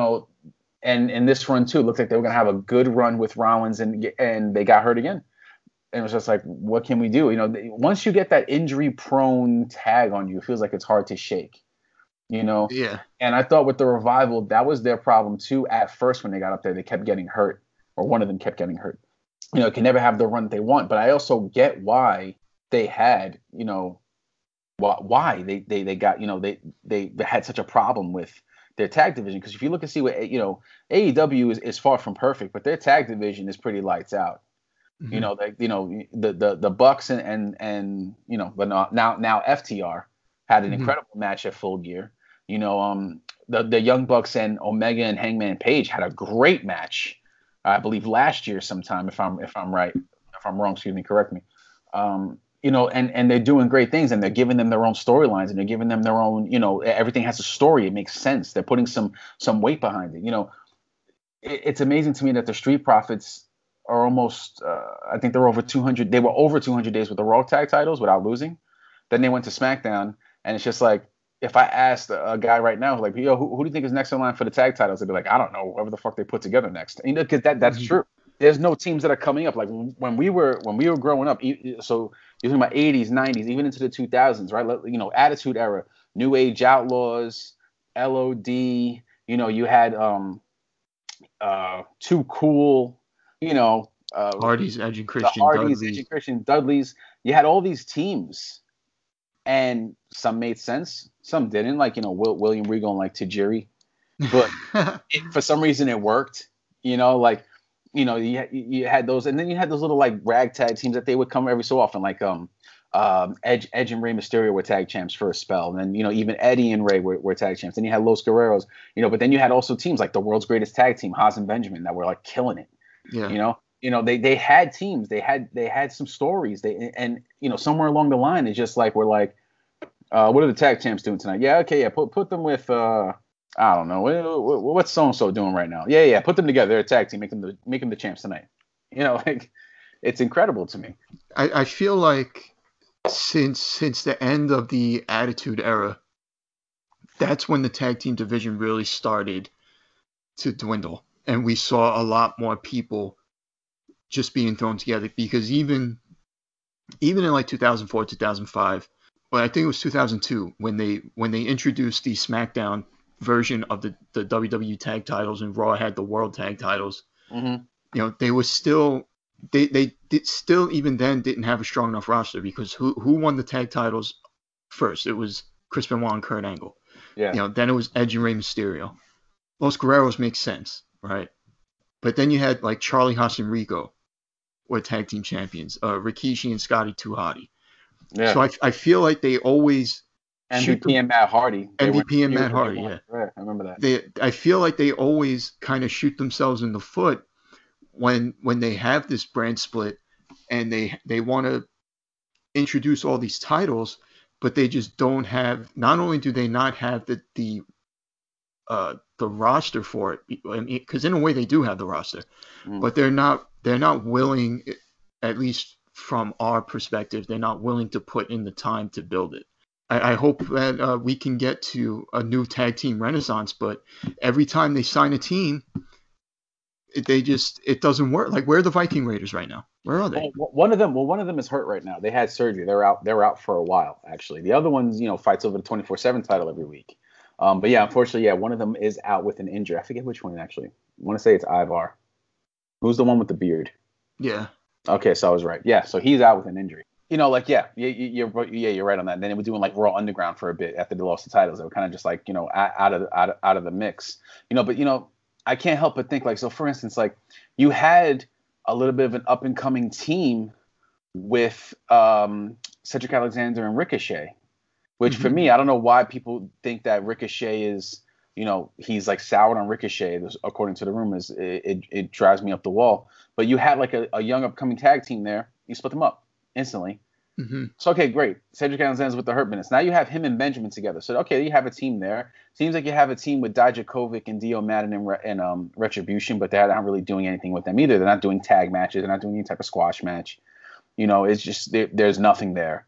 And in this run too, it looked like they were going to have a good run with Rollins, and they got hurt again. And it was just like, what can we do? Once you get that injury-prone tag on you, it feels like it's hard to shake. Yeah. And I thought with the Revival, that was their problem too. At first, when they got up there, they kept getting hurt, or one of them kept getting hurt. Can never have the run that they want. But I also get why they had, why they got, they had such a problem with their tag division. Because if you look and see what, AEW is far from perfect, but their tag division is pretty lights out. The Bucks and but now FTR had an incredible match at Full Gear. The Young Bucks and Omega and Hangman Page had a great match, I believe last year sometime. If I'm right, if I'm wrong, excuse me, correct me. And they're doing great things, and they're giving them their own storylines, and they're giving them their own, everything has a story. It makes sense. They're putting some weight behind it. It's amazing to me that the Street Profits are almost, I think they're over 200. They were over 200 days with the Raw tag titles without losing. Then they went to SmackDown, and it's just like, if I asked a guy right now, like, yo, who do you think is next in line for the tag titles? They'd be like, I don't know, whoever the fuck they put together next. Because that's true. There's no teams that are coming up. Like when we were growing up, so you're talking about 80s, 90s, even into the 2000s, right? Attitude Era, New Age Outlaws, LOD. You had Too Cool. Hardy's, Edge and Christian Hardy's, Edge and Christian Dudleys. You had all these teams, and some made sense, some didn't. Like William Regal and like Tajiri, but for some reason it worked. You had those, and then you had those little like ragtag teams that they would come every so often, like Edge and Rey Mysterio were tag champs for a spell, and then even Eddie and Rey were tag champs. Then you had Los Guerreros, but then you had also teams like the World's Greatest Tag Team, Haas and Benjamin, that were like killing it. Yeah. They had teams, they had some stories. Somewhere along the line, it's just like we're like, what are the tag champs doing tonight? Yeah, okay, yeah, put them with I don't know what's so and so doing right now. Yeah, put them together. They're a tag team. Make them the champs tonight. It's incredible to me. I feel like since the end of the Attitude Era, that's when the tag team division really started to dwindle, and we saw a lot more people just being thrown together. Because even in like 2004, 2005, well, I think it was 2002 when they introduced the SmackDown version of the WWE tag titles, and Raw had the World Tag titles. Mm-hmm. They were still they still even then didn't have a strong enough roster, because who won the tag titles first? It was Chris Benoit and Kurt Angle. Yeah. Then it was Edge and Rey Mysterio. Los Guerreros makes sense, right? But then you had like Charlie Haas and Rico were tag team champions. Rikishi and Scotty 2 Hotty. Yeah. So I feel like they always MVP and Matt Hardy. MVP and Matt Hardy, yeah. Right, I remember that. I feel like they always kind of shoot themselves in the foot when they have this brand split, and they want to introduce all these titles, but they just don't have. Not only do they not have the roster for it, because in a way they do have the roster, but they're not willing, at least from our perspective, they're not willing to put in the time to build it. I hope that we can get to a new tag team renaissance, but every time they sign a team, it doesn't work. Like, where are the Viking Raiders right now? Where are they? One of them is hurt right now. They had surgery. They're out for a while, actually. The other one's, fights over the 24/7 title every week. But yeah, unfortunately, one of them is out with an injury. I forget which one, actually. I want to say it's Ivar. Who's the one with the beard? Yeah. Okay, so I was right. Yeah, so he's out with an injury. You're right on that. And then they were doing like Raw Underground for a bit after they lost the titles. They were kind of just like, out of the mix. But I can't help but think, like, so for instance, like, you had a little bit of an up and coming team with Cedric Alexander and Ricochet, which for me, I don't know why people think that Ricochet is, he's like soured on Ricochet, according to the rumors. It drives me up the wall. But you had like a young upcoming tag team there. You split them up instantly. So, okay, great. Cedric Alexander's with the Hurt Business. Now you have him and Benjamin together. So, okay, you have a team there. Seems like you have a team with Dijakovic and Dio Madden and Retribution, but they're not really doing anything with them either. They're not doing tag matches. They're not doing any type of squash match. It's just there's nothing there.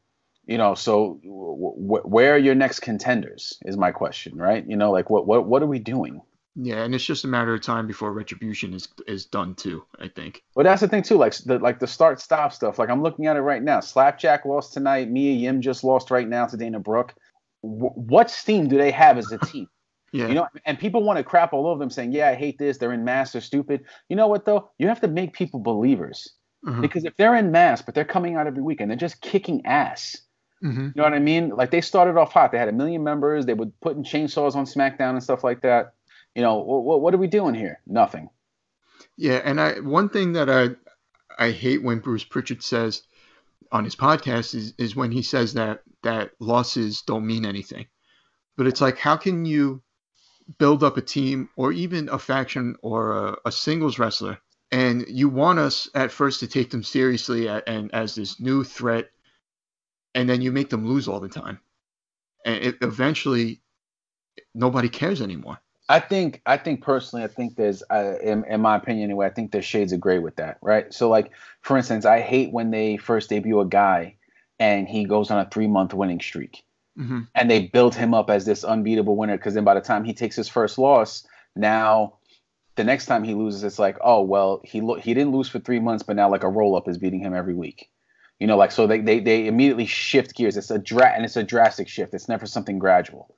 So where are your next contenders is my question, right? Like what are we doing? Yeah, and it's just a matter of time before Retribution is done too, I think. But that's the thing too, like the start-stop stuff. Like, I'm looking at it right now. Slapjack lost tonight. Mia Yim just lost right now to Dana Brooke. What steam do they have as a team? Yeah. And people want to crap all over them, saying, "Yeah, I hate this. They're in mass. They're stupid." You know what though? You have to make people believers, because if they're in mass, but they're coming out every week and they're just kicking ass. You know what I mean? Like, they started off hot. They had 1 million members. They were putting chainsaws on SmackDown and stuff like that. What are we doing here? Nothing. Yeah, and one thing that I hate when Bruce Pritchard says on his podcast is when he says that losses don't mean anything. But it's like, how can you build up a team or even a faction or a singles wrestler, and you want us at first to take them seriously and as this new threat, and then you make them lose all the time, and eventually nobody cares anymore. I think personally, there's, in my opinion anyway, I think there's shades of gray with that, right? So, like, for instance, I hate when they first debut a guy and he goes on a 3-month winning streak, and they build him up as this unbeatable winner, because then by the time he takes his first loss, now the next time he loses, it's like, oh, well, he didn't lose for 3 months, but now like a roll-up is beating him every week. So they immediately shift gears. It's a drastic shift. It's never something gradual.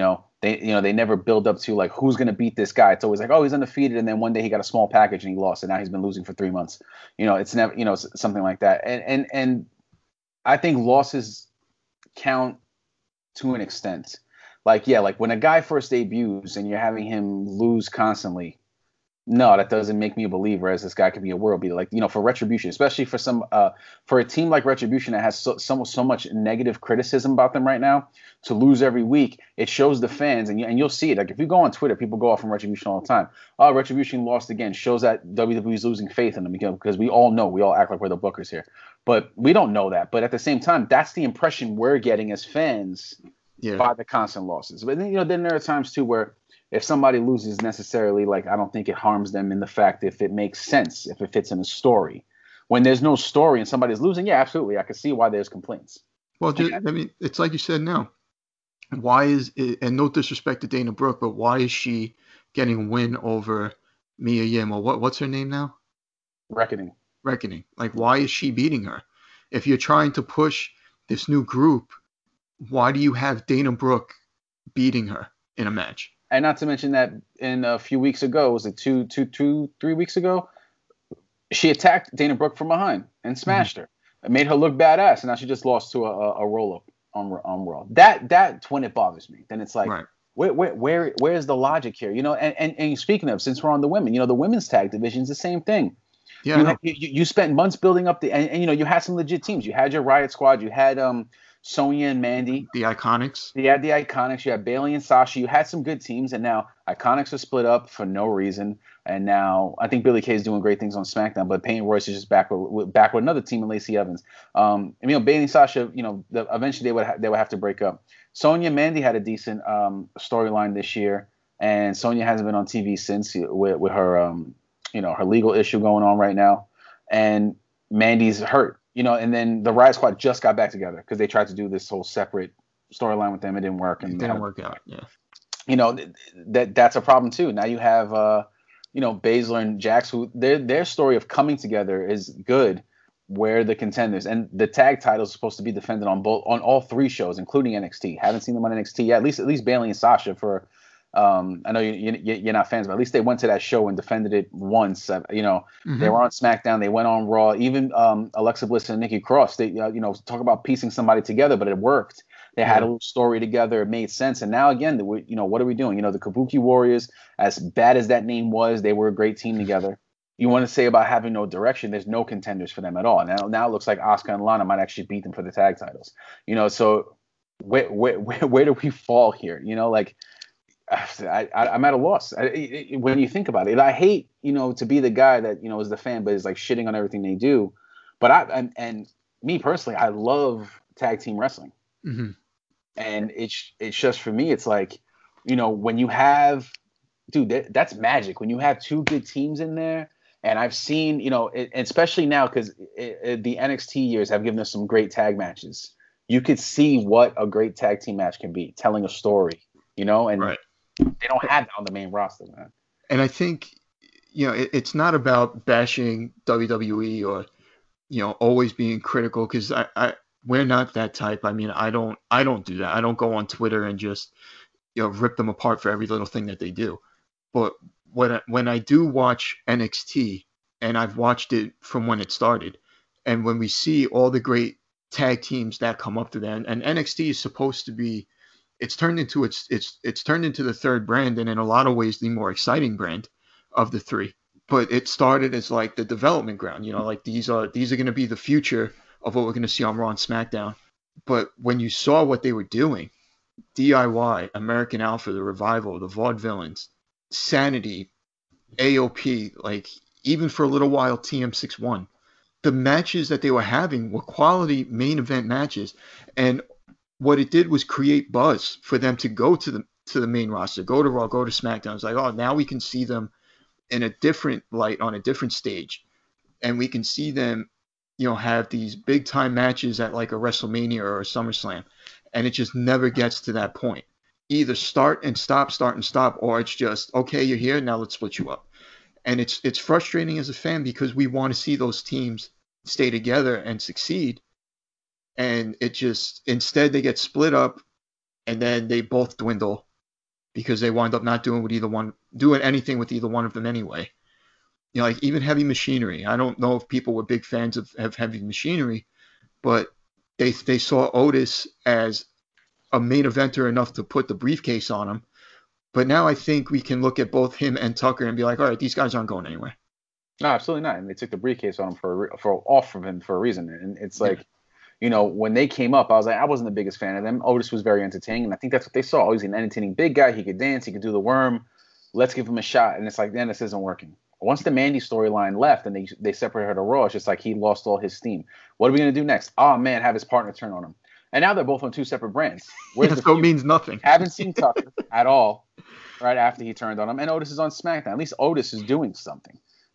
They never build up to like, who's going to beat this guy. It's always like, oh, he's undefeated, and then one day he got a small package and he lost, and now he's been losing for 3 months. It's never, something like that. And I think losses count to an extent. Like, yeah, like when a guy first debuts and you're having him lose constantly, no, that doesn't make me a believer as this guy could be a world beater. Like, for Retribution, especially for a team like Retribution that has so much negative criticism about them right now, to lose every week, it shows the fans, and you'll see it. Like, if you go on Twitter, people go off from Retribution all the time. Oh, Retribution lost again. Shows that WWE's losing faith in them, because we all act like we're the bookers here, but we don't know that. But at the same time, that's the impression we're getting as fans by the constant losses. But then, then there are times too where, if somebody loses necessarily, like, I don't think it harms them in the fact if it makes sense, if it fits in a story. When there's no story and somebody's losing, yeah, absolutely, I can see why there's complaints. Well, it's like you said now. Why is it, and no disrespect to Dana Brooke, but why is she getting a win over Mia Yim, or what's her name now? Reckoning. Like, why is she beating her? If you're trying to push this new group, why do you have Dana Brooke beating her in a match? And not to mention that in a few weeks ago, was it 3 weeks ago, she attacked Dana Brooke from behind and smashed her. It made her look badass, and now she just lost to a roll-up on Raw. That's when it bothers me. Then it's like, where's the logic here? And speaking of, since we're on the women, the women's tag division is the same thing. Yeah, you spent months building up and you had some legit teams. You had your Riot Squad. You had Sonya and Mandy. The Iconics. You had the Iconics. You had Bayley and Sasha. You had some good teams, and now Iconics are split up for no reason. And now I think Billie Kay is doing great things on SmackDown, but Peyton Royce is just back with another team in Lacey Evans. And, Bayley and Sasha, eventually they would have to break up. Sonya and Mandy had a decent storyline this year, and Sonya hasn't been on TV since with her her legal issue going on right now, and Mandy's hurt. And then the Riot Squad just got back together because they tried to do this whole separate storyline with them. It didn't work. And it didn't work out. Yeah. That's a problem too. Now you have, Baszler and Jax, who their story of coming together is good. Where the contenders, and the tag titles are supposed to be defended on all 3 shows, including NXT. Haven't seen them on NXT yet. At least Bayley and Sasha for. I know you're not fans, but at least they went to that show and defended it once. They were on SmackDown, they went on Raw. Even Alexa Bliss and Nikki Cross, they talk about piecing somebody together, but it worked. They had a little story together. It made sense. And now again, what are we doing? The Kabuki Warriors, as bad as that name was, they were a great team together. You want to say about having no direction? There's no contenders for them at all. Now it looks like Asuka and Lana might actually beat them for the tag titles. So where do we fall here? I'm at a loss when you think about it. I hate, to be the guy that, is the fan, but is like shitting on everything they do. But and me personally, I love tag team wrestling. Mm-hmm. And it's just, for me, it's like, when you have, dude, that's magic. When you have 2 good teams in there. And I've seen, especially now, because the NXT years have given us some great tag matches. You could see what a great tag team match can be, telling a story, and right. They don't have that on the main roster, man. And I think, it's not about bashing WWE or, always being critical, because we're not that type. I mean, I don't do that. I don't go on Twitter and just, rip them apart for every little thing that they do. But when I do watch NXT, and I've watched it from when it started, and when we see all the great tag teams that come up to them, and NXT is supposed to be, it's turned into the third brand, and in a lot of ways the more exciting brand of the 3. But it started as like the development ground, like these are going to be the future of what we're going to see on Raw and SmackDown. But when you saw what they were doing, DIY, American Alpha, the Revival, the Vaudevillains, Sanity, AOP, like even for a little while TM61, the matches that they were having were quality main event matches, and what it did was create buzz for them to go to the main roster, go to Raw, go to SmackDown. It's like, oh, now we can see them in a different light on a different stage, and we can see them, have these big time matches at like a WrestleMania or a SummerSlam, and it just never gets to that point. Either start and stop, or it's just, okay, you're here, now let's split you up. And it's frustrating as a fan because we want to see those teams stay together and succeed. And it just, instead they get split up, and then they both dwindle because they wind up not doing anything with either one of them anyway. Like even Heavy Machinery. I don't know if people were big fans of Heavy Machinery, but they saw Otis as a main eventer enough to put the briefcase on him. But now I think we can look at both him and Tucker and be like, all right, these guys aren't going anywhere. No, absolutely not. And they took the briefcase on him off of him for a reason. And it's like, when they came up, I was like, I wasn't the biggest fan of them. Otis was very entertaining, and I think that's what they saw. Oh, he's an entertaining big guy. He could dance. He could do the worm. Let's give him a shot. And it's like, then this isn't working. Once the Mandy storyline left and they separated her to Raw, it's just like he lost all his steam. What are we going to do next? Oh, man, have his partner turn on him. And now they're both on 2 separate brands. So it means nothing. Haven't seen Tucker at all right after he turned on him. And Otis is on SmackDown. At least Otis is doing something.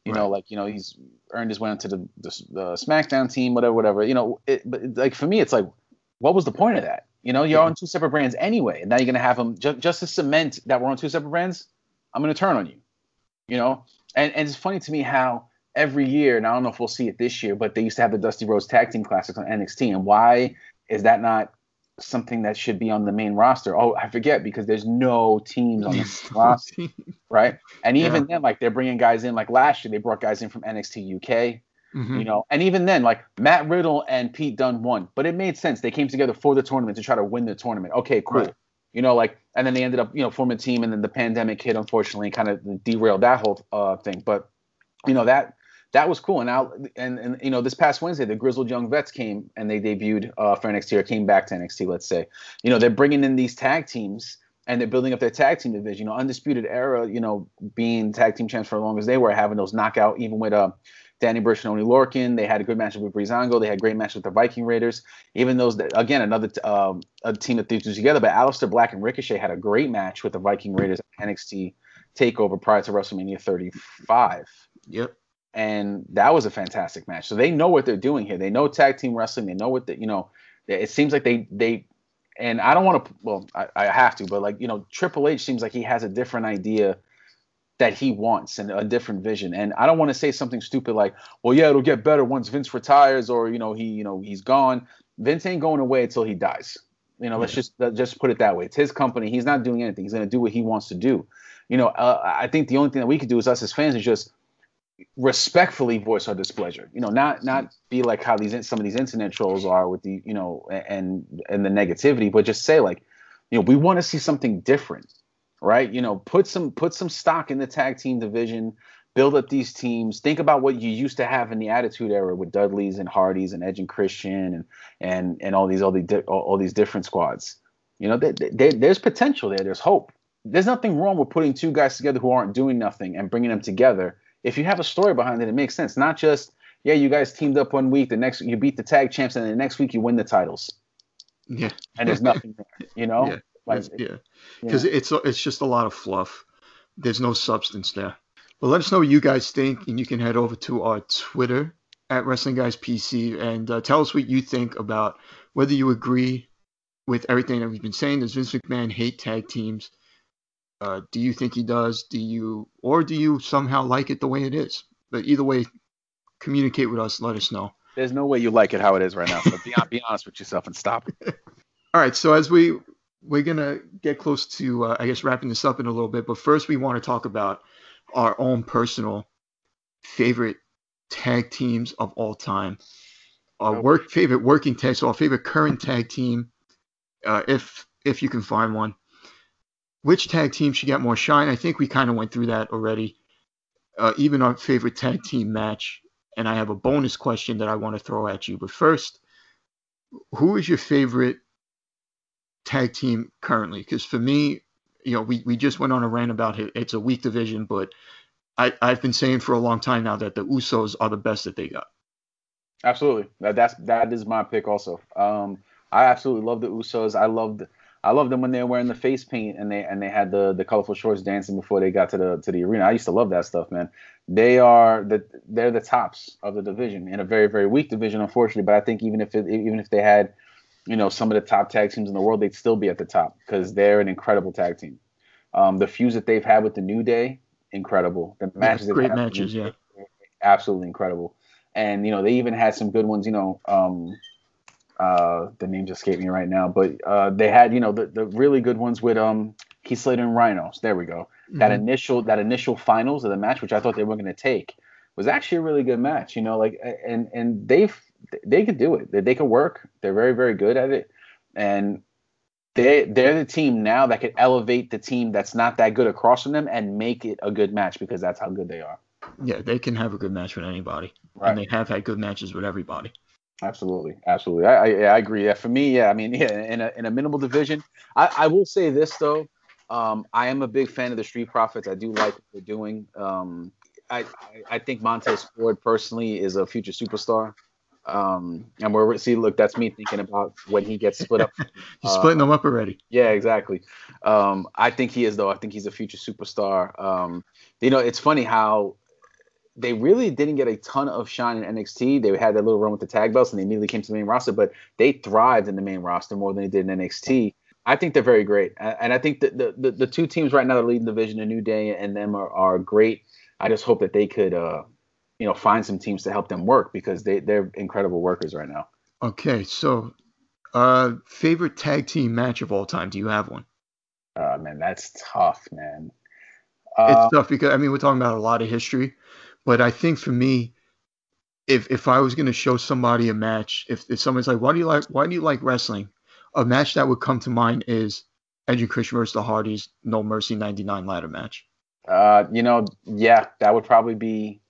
He's earned his way onto the SmackDown team, whatever. But like for me, it's like, what was the point of that? You're on 2 separate brands anyway, and now you're gonna have them just to cement that we're on 2 separate brands. I'm gonna turn on you. And it's funny to me how every year, and I don't know if we'll see it this year, but they used to have the Dusty Rhodes Tag Team Classics on NXT, and why is that not something that should be on the main roster? Oh, I forget, because there's no teams on the roster, right? And even then, like they're bringing guys in. Like last year, they brought guys in from NXT UK, and even then, like Matt Riddle and Pete Dunne won, but it made sense. They came together for the tournament to try to win the tournament. Okay, cool. Right. And then they ended up, forming a team, and then the pandemic hit, unfortunately, kind of derailed that whole thing. But, that that was cool. And you know, this past Wednesday, the Grizzled Young Vets came and they debuted for NXT, or came back to NXT, let's say. You know, they're bringing in these tag teams and they're building up their tag team division. You know, Undisputed Era, you know, being tag team champs for as long as they were, having those knockout, even with Danny Burch and Oney Lorcan. They had a good matchup with Breezango. They had great matches with the Viking Raiders. Even those, again, another a team that they do together. But Aleister Black and Ricochet had a great match with the Viking Raiders at NXT TakeOver prior to WrestleMania 35. Yep. And that was a fantastic match. So they know what they're doing here. They know tag team wrestling. They know what you know. It seems like they and I don't want to. Well, I have to, but like, you know, Triple H seems like he has a different idea that he wants and a different vision. And I don't want to say something stupid like, well, yeah, it'll get better once Vince retires, or you know, he's gone. Vince ain't going away until he dies. You know, let's just put it that way. It's his company. He's not doing anything. He's going to do what he wants to do. You know, I think the only thing that we could do, us as fans, is just respectfully voice our displeasure. You know, not be like how some of these internet trolls are with the, you know, and the negativity, but just say like, you know, we want to see something different, right? You know, put some stock in the tag team division, build up these teams. Think about what you used to have in the Attitude Era with Dudleys and Hardys and Edge and Christian and all these different squads. You know, there's potential there. There's hope. There's nothing wrong with putting two guys together who aren't doing nothing and bringing them together. If you have a story behind it, it makes sense. Not just, yeah, you guys teamed up one week, the next you beat the tag champs, and then the next week you win the titles. Yeah. And there's nothing there, you know? Yeah. Like, because it's just a lot of fluff. There's no substance there. But let us know what you guys think, and you can head over to our Twitter at Wrestling Guys PC and tell us what you think about whether you agree with everything that we've been saying. Does Vince McMahon hate tag teams? Do you think he does? Do you somehow like it the way it is? But either way, communicate with us. Let us know. There's no way you like it how it is right now. So be honest with yourself and stop. All right. So as we're gonna get close to, I guess, wrapping this up in a little bit. But first, we want to talk about our own personal favorite tag teams of all time. Our favorite working tag, so our favorite current tag team, if you can find one. Which tag team should get more shine? I think we kind of went through that already. Even our favorite tag team match. And I have a bonus question that I want to throw at you. But first, who is your favorite tag team currently? Because for me, you know, we just went on a rant about it. It's a weak division, but I've been saying for a long time now that the Usos are the best that they got. Absolutely. That is my pick also. I absolutely love the Usos. I loved them when they were wearing the face paint and they had the colorful shorts dancing before they got to the arena. I used to love that stuff, man. They're the tops of the division in a very, very weak division, unfortunately. But I think even if they had, you know, some of the top tag teams in the world, they'd still be at the top because they're an incredible tag team. The feuds that they've had with the New Day, incredible. The matches, great matches, yeah, absolutely incredible. And you know, they even had some good ones. You know, the name just escaped me right now, but they had, you know, the really good ones with Keith Slater and Rhinos. There we go. Mm-hmm. That initial finals of the match, which I thought they were going to take, was actually a really good match. You know, like and they could do it. They could work. They're very, very good at it, and they're the team now that could elevate the team that's not that good across from them and make it a good match because that's how good they are. Yeah, they can have a good match with anybody, right. And they have had good matches with everybody. Absolutely. I agree. Yeah, for me, yeah. I mean, yeah, in a minimal division, I will say this though. I am a big fan of the Street Profits. I do like what they're doing. I think Montez Ford personally is a future superstar. And look, that's me thinking about when he gets split up. He's splitting them up already. Yeah, exactly. I think he is though. I think he's a future superstar. You know, it's funny how they really didn't get a ton of shine in NXT. They had that little run with the tag belts and they immediately came to the main roster, but they thrived in the main roster more than they did in NXT. I think they're very great. And I think that the two teams right now that lead the division, the New Day and them are great. I just hope that they could, you know, find some teams to help them work because they're incredible workers right now. Okay. So, favorite tag team match of all time. Do you have one? Man, that's tough, man. It's tough because, I mean, we're talking about a lot of history. But I think for me, if I was going to show somebody a match, if someone's like, why do you like wrestling? A match that would come to mind is Edge and Christian versus the Hardys, No Mercy 99 ladder match. You know, yeah, that would probably be.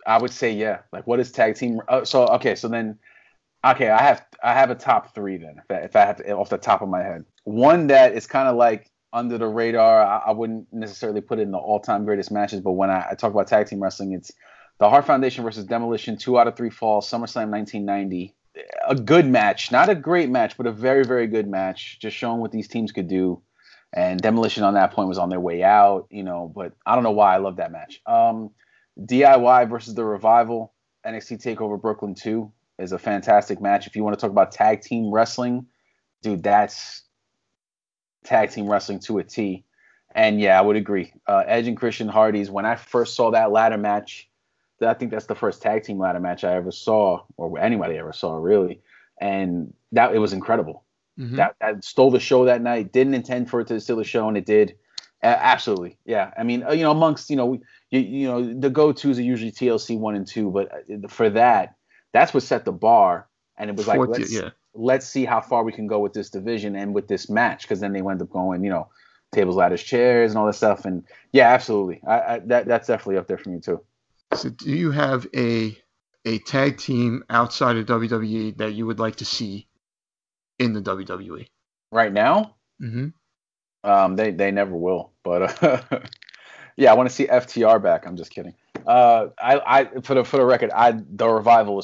I would say yeah. Like, what is tag team? Okay, I have a top three then. If I have to, off the top of my head, one that is kind of like under the radar. I wouldn't necessarily put it in the all-time greatest matches, but when I talk about tag team wrestling, it's the Hart Foundation versus Demolition, 2 out of 3 falls, SummerSlam 1990. A good match, not a great match, but a very, very good match. Just showing what these teams could do. And Demolition on that point was on their way out, but I don't know why I love that match. DIY versus the Revival, NXT TakeOver Brooklyn 2 is a fantastic match. If you want to talk about tag team wrestling, dude, that's tag team wrestling to a T. And yeah, I would agree. Edge and Christian Hardy's, when I first saw that ladder match, I think that's the first tag team ladder match I ever saw, or anybody ever saw, really. And it was incredible. Mm-hmm. That stole the show that night. Didn't intend for it to steal the show, and it did. Absolutely, yeah. I mean, amongst the go-tos are usually TLC 1 and 2, but for that's what set the bar. And it was like, let's see how far we can go with this division and with this match, because then they wound up going, tables, ladders, chairs, and all that stuff. And yeah, absolutely, that's definitely up there for me too. So, do you have a tag team outside of WWE that you would like to see in the WWE right now? Mm-hmm. They never will, but yeah, I want to see FTR back. I'm just kidding. I for the record, the Revival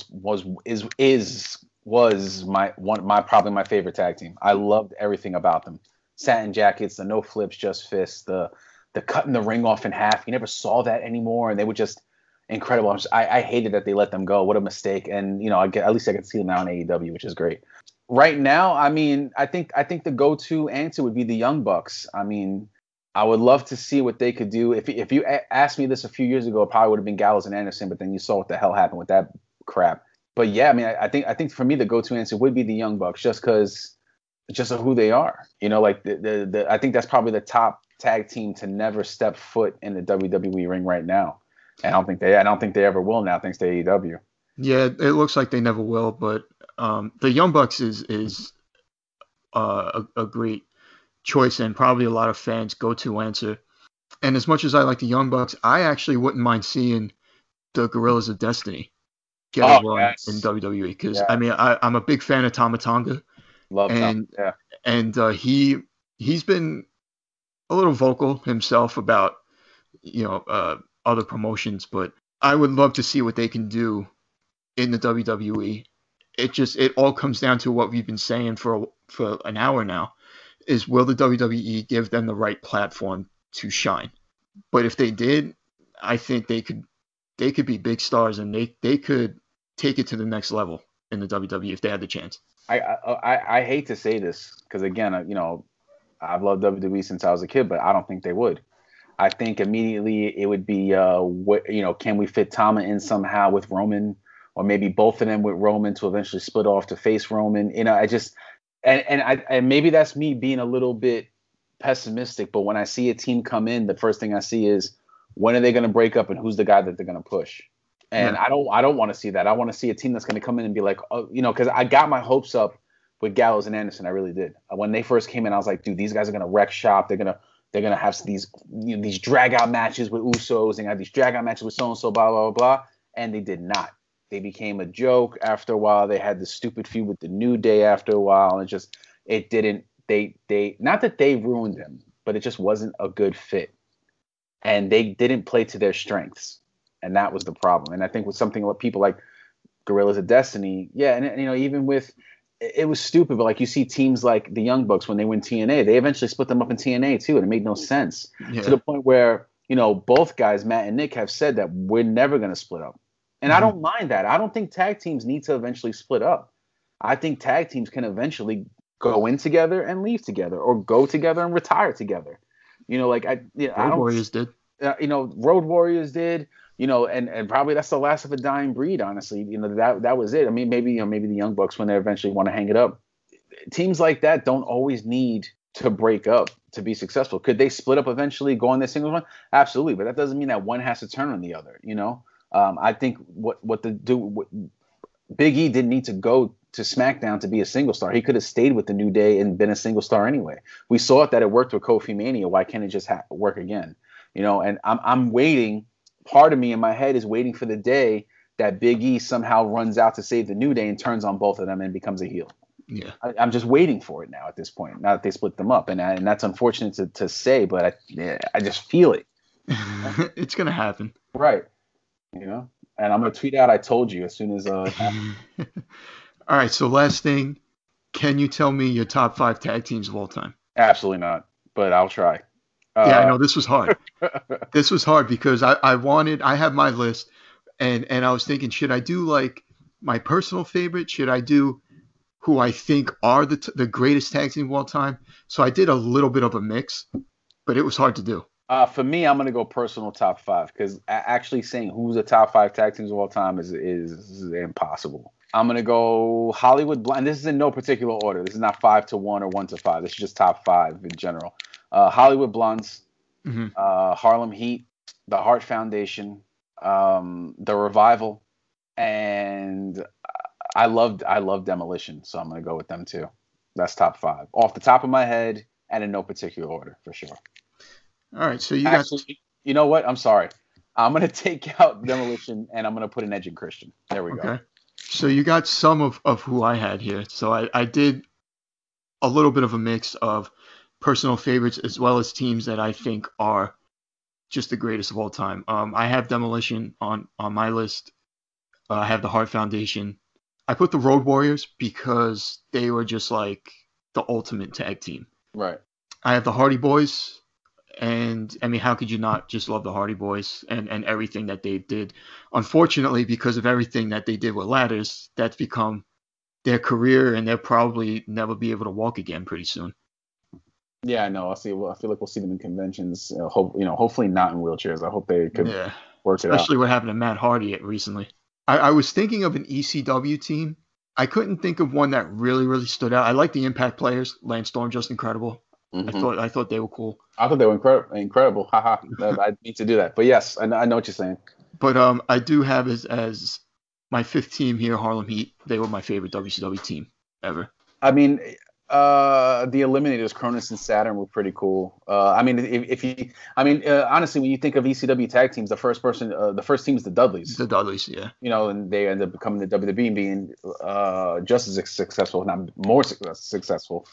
was probably my favorite tag team. I loved everything about them. Satin jackets, the no flips, just fists, the cutting the ring off in half. You never saw that anymore, and they were just incredible. I hated that they let them go. What a mistake. And at least I can see them now in AEW, which is great. Right now, I mean, I think the go-to answer would be the Young Bucks. I mean, I would love to see what they could do. If you asked me this a few years ago, it probably would have been Gallows and Anderson, but then you saw what the hell happened with that crap. But yeah, I mean, I think for me the go-to answer would be the Young Bucks, just of who they are. Like I think that's probably the top tag team to never step foot in the WWE ring right now. And I don't think they ever will now, thanks to AEW. Yeah, it looks like they never will, but the Young Bucks is a great choice and probably a lot of fans' go-to answer. And as much as I like the Young Bucks, I actually wouldn't mind seeing the Guerrillas of Destiny get a run in WWE, because I mean I'm a big fan of Tama Tonga. Love Tom. Yeah. And he's been a little vocal himself about other promotions, but I would love to see what they can do in the WWE. It all comes down to what we've been saying for an hour now, is will the WWE give them the right platform to shine? But if they did, I think they could be big stars, and they could take it to the next level in the WWE if they had the chance. I hate to say this, because again, I've loved WWE since I was a kid, but I don't think they would. I think immediately it would be, can we fit Tama in somehow with Roman, or maybe both of them with Roman to eventually split off to face Roman. I just and maybe that's me being a little bit pessimistic, but when I see a team come in, the first thing I see is, when are they going to break up and who's the guy that they're going to push? And I don't want to see that. I want to see a team that's going to come in and be like, because I got my hopes up with Gallows and Anderson. I really did. When they first came in, I was like, dude, these guys are going to wreck shop. They're going to have these drag out matches with Usos, and have these drag out matches with so and so, blah blah blah. And they did not. They became a joke after a while. They had the stupid feud with the New Day after a while, and it didn't. They not that they ruined them, but it just wasn't a good fit, and they didn't play to their strengths, and that was the problem. And I think with something like people like Guerrillas of Destiny, yeah, and even with. It was stupid, but like you see teams like the Young Bucks when they win TNA, they eventually split them up in TNA too, and it made no sense to the point where both guys, Matt and Nick, have said that we're never going to split up, and I don't mind that. I don't think tag teams need to eventually split up. I think tag teams can eventually go in together and leave together, or go together and retire together. Road Warriors did. Road Warriors did. And probably that's the last of a dying breed, honestly. That was it. I mean, maybe the Young Bucks, when they eventually want to hang it up. Teams like that don't always need to break up to be successful. Could they split up eventually, go on their singles run? Absolutely, but that doesn't mean that one has to turn on the other. I think Big E didn't need to go to SmackDown to be a single star. He could have stayed with the New Day and been a single star anyway. We saw that it worked with Kofi Mania. Why can't it just work again? And I'm waiting part of me in my head is waiting for the day that Big E somehow runs out to save the New Day and turns on both of them and becomes a heel. Yeah. I'm just waiting for it now at this point. Now that they split them up, and that's unfortunate to say, but I just feel it. It's gonna happen. Right. You know, and I'm gonna tweet out "I told you" as soon as All right. So last thing, can you tell me your top 5 tag teams of all time? Absolutely not, but I'll try. Yeah, I know this was hard. This was hard because I have my list, and I was thinking, should I do like my personal favorite? Should I do who I think are the greatest tag team of all time? So I did a little bit of a mix, but it was hard to do. For me, I'm gonna go personal top 5 because actually saying who's the top 5 tag teams of all time is impossible. I'm gonna go Hollywood Blondes. This is in no particular order. This is not 5 to 1 or 1 to 5. This is just top 5 in general. Hollywood Blondes, Harlem Heat, the Hart Foundation, the Revival, and I love Demolition, so I'm gonna go with them too. That's top 5 off the top of my head and in no particular order for sure. All right, so you know what? I'm sorry. I'm gonna take out Demolition and I'm gonna put an Edge and Christian. There we go. So you got some of who I had here. So I did a little bit of a mix of personal favorites as well as teams that I think are just the greatest of all time. I have Demolition on my list. I have the Hart Foundation. I put the Road Warriors because they were just like the ultimate tag team. Right. I have the Hardy Boys. And I mean, how could you not just love the Hardy Boys and everything that they did? Unfortunately, because of everything that they did with ladders, that's become their career, and they'll probably never be able to walk again pretty soon. Yeah, I know. I feel like we'll see them in conventions. Hopefully not in wheelchairs. I hope they could work it out. Especially what happened to Matt Hardy recently. I was thinking of an ECW team. I couldn't think of one that really, really stood out. I like the Impact players, Lance Storm, just incredible. Mm-hmm. I thought they were cool. I thought they were incredible. Haha. I need to do that. But yes, I know what you're saying. But I do have as my 5th team here, Harlem Heat. They were my favorite WCW team ever. I mean, the Eliminators, Cronus and Saturn, were pretty cool. Honestly, when you think of ECW tag teams, the first team is the Dudleys. The Dudleys, yeah. And they end up becoming the WWE and being just as successful, if not more successful.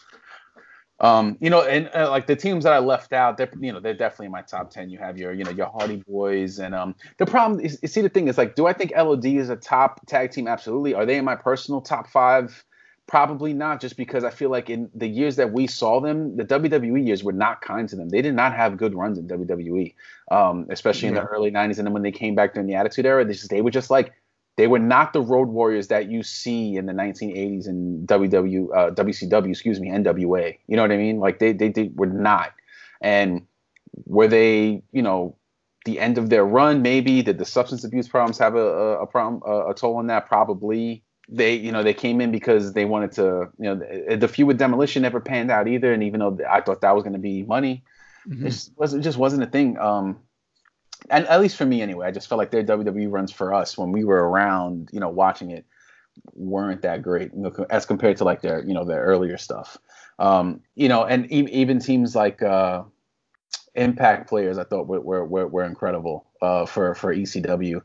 Like the teams that I left out, they're definitely in my top 10. You have your Hardy Boys, and the problem is, the thing is, like, do I think LOD is a top tag team? Absolutely. Are they in my personal top 5? Probably not, just because I feel like in the years that we saw them, the WWE years were not kind to them. They did not have good runs in WWE, especially in the early 90s. And then when they came back during the Attitude Era, they were just like, they were not the Road Warriors that you see in the 1980s in WCW, NWA. You know what I mean? Like they were not. And were they, the end of their run? Maybe. Did the substance abuse problems have a toll on that? Probably. They came in because they wanted to, the feud with Demolition never panned out either. And even though I thought that was going to be money, it just wasn't a thing. And at least for me anyway, I just felt like their WWE runs for us when we were around, watching it, weren't that great as compared to like their earlier stuff. And even teams like Impact players, I thought were incredible for ECW.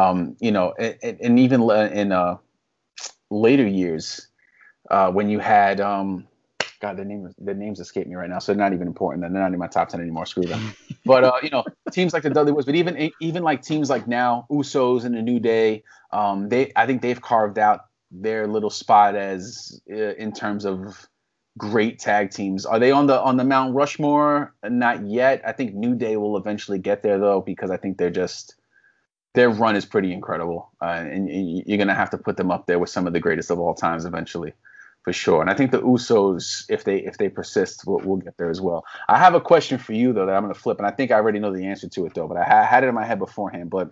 And even in later years, when you had God, the names escape me right now, so they're not even important. They're not in my top 10 anymore. Screw them. But teams like the Dudley Boys, but even like teams like now Usos and the New Day, I think they've carved out their little spot as in terms of great tag teams. Are they on the Mount Rushmore? Not yet. I think New Day will eventually get there though, because I think their run is pretty incredible, and you're gonna have to put them up there with some of the greatest of all times eventually. For sure. And I think the Usos, if they persist, will get there as well. I have a question for you, though, that I'm going to flip. And I think I already know the answer to it, though. But I had it in my head beforehand. But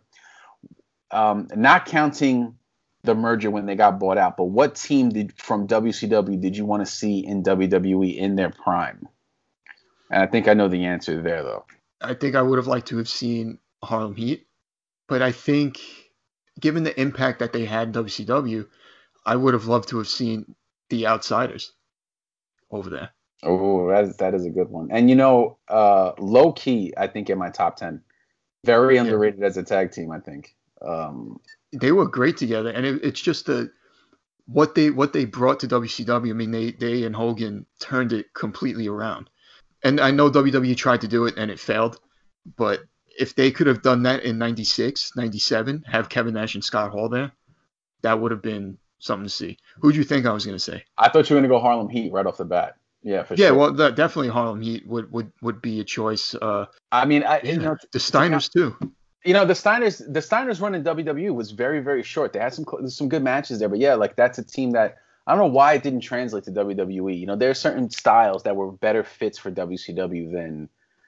not counting the merger when they got bought out, but what team from WCW did you want to see in WWE in their prime? And I think I know the answer there, though. I think I would have liked to have seen Harlem Heat. But I think, given the impact that they had in WCW, I would have loved to have seen the Outsiders over there. Oh, that is a good one. And low key, I think in my top 10, Very underrated as a tag team, I think. They were great together, and it's just what they brought to WCW. I mean, they and Hogan turned it completely around. And I know WWE tried to do it and it failed, but if they could have done that in 96, 97, have Kevin Nash and Scott Hall there, that would have been something to see. Who do you think I was going to say? I thought you were going to go Harlem Heat right off the bat. Yeah, for sure. Yeah, well, definitely Harlem Heat would be a choice. I mean, the Steiners too. You know, the Steiners run in WWE was very, very short. They had some good matches there, but yeah, like that's a team that I don't know why it didn't translate to WWE. You know, there are certain styles that were better fits for WCW than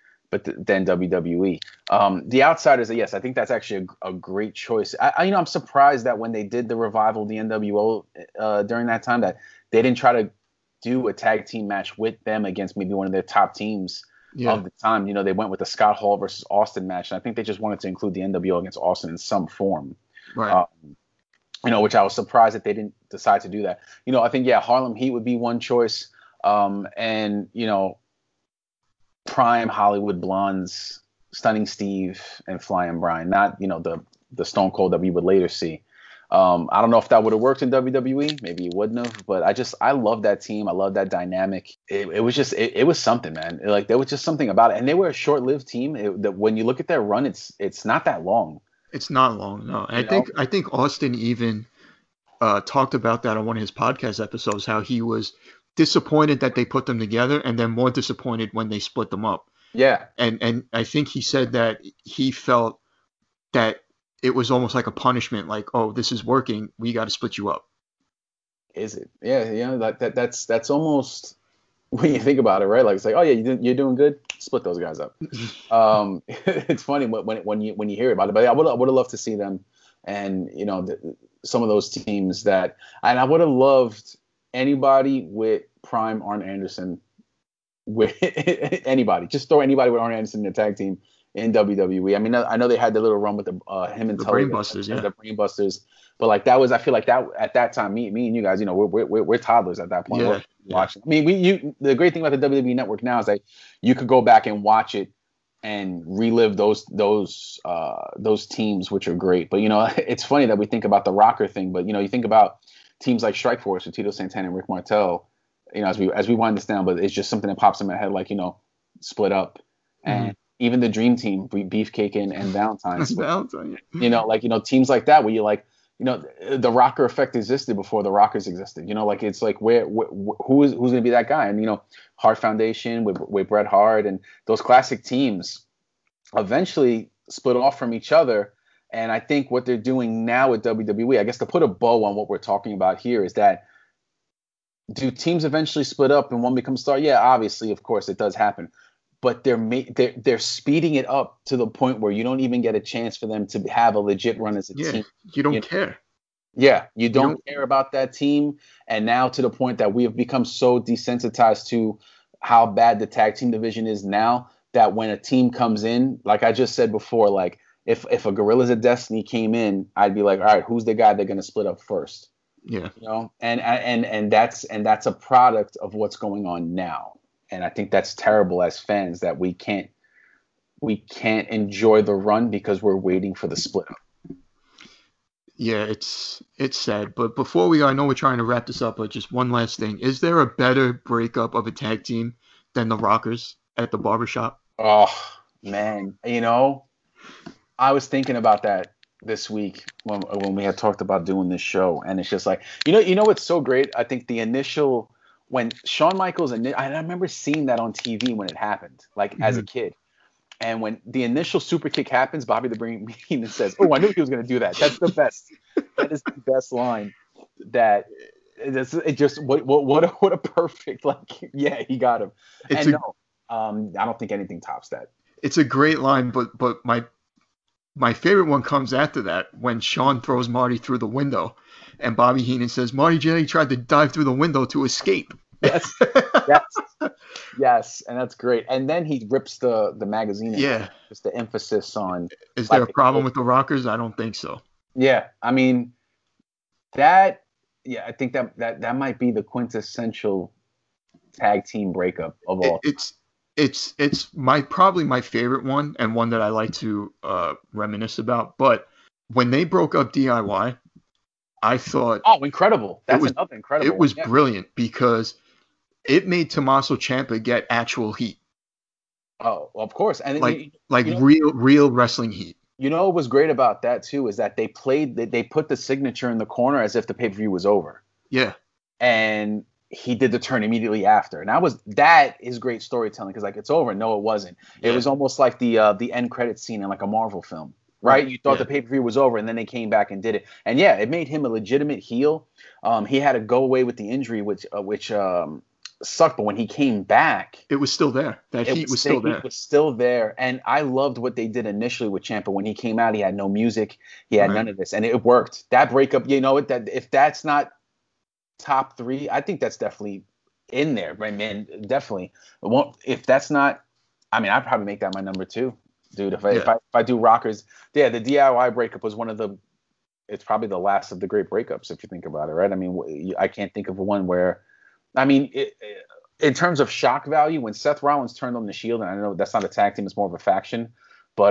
WWE. The Outsiders, yes, I think that's actually a great choice. I'm surprised that when they did the revival, the NWO during that time, that they didn't try to do a tag team match with them against maybe one of their top teams of the time. You know, they went with the Scott Hall versus Austin match, and I think they just wanted to include the NWO against Austin in some form. Right. You know, which I was surprised that they didn't decide to do that. You know, I think Harlem Heat would be one choice, and you know, prime Hollywood Blondes, Stunning Steve and Flying Brian, not the Stone Cold that we would later see. I don't know if that would have worked in WWE. Maybe it wouldn't have, but I love that team. I love that dynamic. It was something, man. Like there was just something about it, and they were a short-lived team. That when you look at their run, it's not that long. It's not long, no. And I think Austin even talked about that on one of his podcast episodes, how he was disappointed that they put them together, and then more disappointed when they split them up. Yeah. And I think he said that he felt that it was almost like a punishment, like, oh, this is working, we got to split you up. Is it? Yeah, that's almost, when you think about it, right? Like it's like, oh yeah, you're doing good, split those guys up. It's funny when you hear about it, but I would have loved to see them, and you know, some of those teams and I would have loved anybody with prime Arn Anderson, with anybody, just throw anybody with Arn Anderson in the tag team in WWE. I mean, I know they had the little run with him and the Tully, Brainbusters, the Brainbusters, but like that was, I feel like that at that time, me and you guys, you know, we're toddlers at that point. Yeah, watching. I mean, the great thing about the WWE Network now is that you could go back and watch it and relive those teams, which are great. But you know, it's funny that we think about the Rocker thing, but you know, you think about teams like Strikeforce with Tito Santana and Rick Martel, you know, as we wind this down, but it's just something that pops in my head, like, you know, split up. And even the Dream Team, Beefcake and Valentine. You know, like, you know, teams like that where you're like, you know, the Rocker effect existed before the Rockers existed. You know, like it's like who's going to be that guy? And you know, Hart Foundation with Bret Hart and those classic teams eventually split off from each other. And I think what they're doing now with WWE, I guess to put a bow on what we're talking about here, is that do teams eventually split up and one becomes star? Yeah, obviously, of course, it does happen. But they're speeding it up to the point where you don't even get a chance for them to have a legit run as a team. You don't care. Yeah, you don't care about that team. And now to the point that we have become so desensitized to how bad the tag team division is now, that when a team comes in, like I just said before, like if a Gorillas of Destiny came in, I'd be like, all right, who's the guy they're going to split up first? Yeah. You know, and that's a product of what's going on now. And I think that's terrible as fans, that we can't enjoy the run because we're waiting for the split up. Yeah, it's sad. But before we go, I know we're trying to wrap this up, but just one last thing. Is there a better breakup of a tag team than the Rockers at the barbershop? Oh, man. You know, I was thinking about that this week when we had talked about doing this show. And it's just like, you know what's so great? I think the initial, when Shawn Michaels, I remember seeing that on TV when it happened, like as a kid. And when the initial super kick happens, Bobby the Brain Heenan says, "Oh, I knew he was going to do that." That's the best. That is the best line. What a perfect, like, yeah, he got him. I don't think anything tops that. It's a great line, but my favorite one comes after that, when Shawn throws Marty through the window, and Bobby Heenan says, "Marty Jannetty tried to dive through the window to escape." Yes, and that's great. And then he rips the magazine. Yeah, just the emphasis on. Is there a problem with the Rockers? I don't think so. Yeah, I mean that. Yeah, I think that might be the quintessential tag team breakup of all. it's probably my favorite one, and one that I like to reminisce about. But when they broke up DIY, I thought, oh, incredible! That's another incredible. It was brilliant because it made Tommaso Ciampa get actual heat. Oh, of course, and real wrestling heat. You know what was great about that too is that they put the signature in the corner as if the pay-per-view was over. Yeah. And he did the turn immediately after. And that is great storytelling because like it's over. No, it wasn't. Yeah. It was almost like the end credit scene in like a Marvel film. Right? You thought the pay-per-view was over and then they came back and did it. And yeah, it made him a legitimate heel. He had to go away with the injury which sucked, but when he came back, it was still there. That heat was still there. It was still there, and I loved what they did initially with Ciampa. When he came out, he had no music, he had none of this, and it worked. That breakup, that if that's not top 3, I think that's definitely in there, right, man? Definitely. If that's not, I mean, I'd probably make that my number 2, dude. If I do Rockers, the DIY breakup was one of the. It's probably the last of the great breakups if you think about it, right? I mean, I can't think of one where. I mean, in terms of shock value, when Seth Rollins turned on the Shield, and I know that's not a tag team; it's more of a faction, but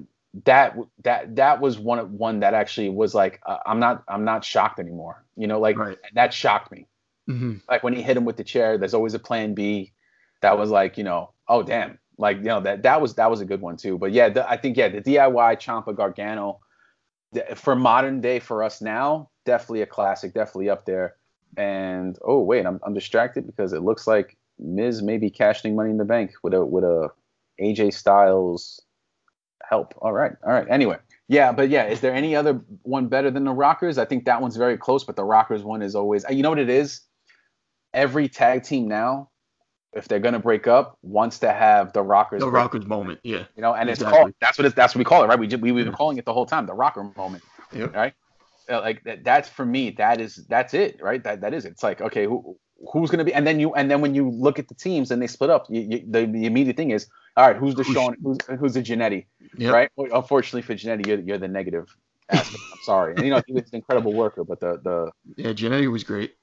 that was one that actually was like, I'm not shocked anymore. That shocked me. Mm-hmm. Like when he hit him with the chair, there's always a plan B. That was like, oh damn, like that was a good one too. But yeah, I think the DIY Ciampa Gargano for modern day for us now, definitely a classic, definitely up there. And oh wait, I'm distracted because it looks like Miz may be cashing Money in the Bank with a AJ Styles help. All right. Anyway, is there any other one better than the Rockers? I think that one's very close, but the Rockers one is always. You know what it is? Every tag team now, if they're gonna break up, wants to have the Rockers. The Rockers moment, yeah. And exactly. It's called. That's what we call it, right? We've been calling it the whole time, the Rocker moment. Yep. Right. Like that's for me. That's it, right? That is it. It's like, okay, who's gonna be? And then when you look at the teams and they split up, the immediate thing is, all right, who's the Shawn, who's the Jannetty, right? Well, unfortunately for Jannetty, you're the negative aspect. I'm sorry. And he was an incredible worker, but Jannetty was great.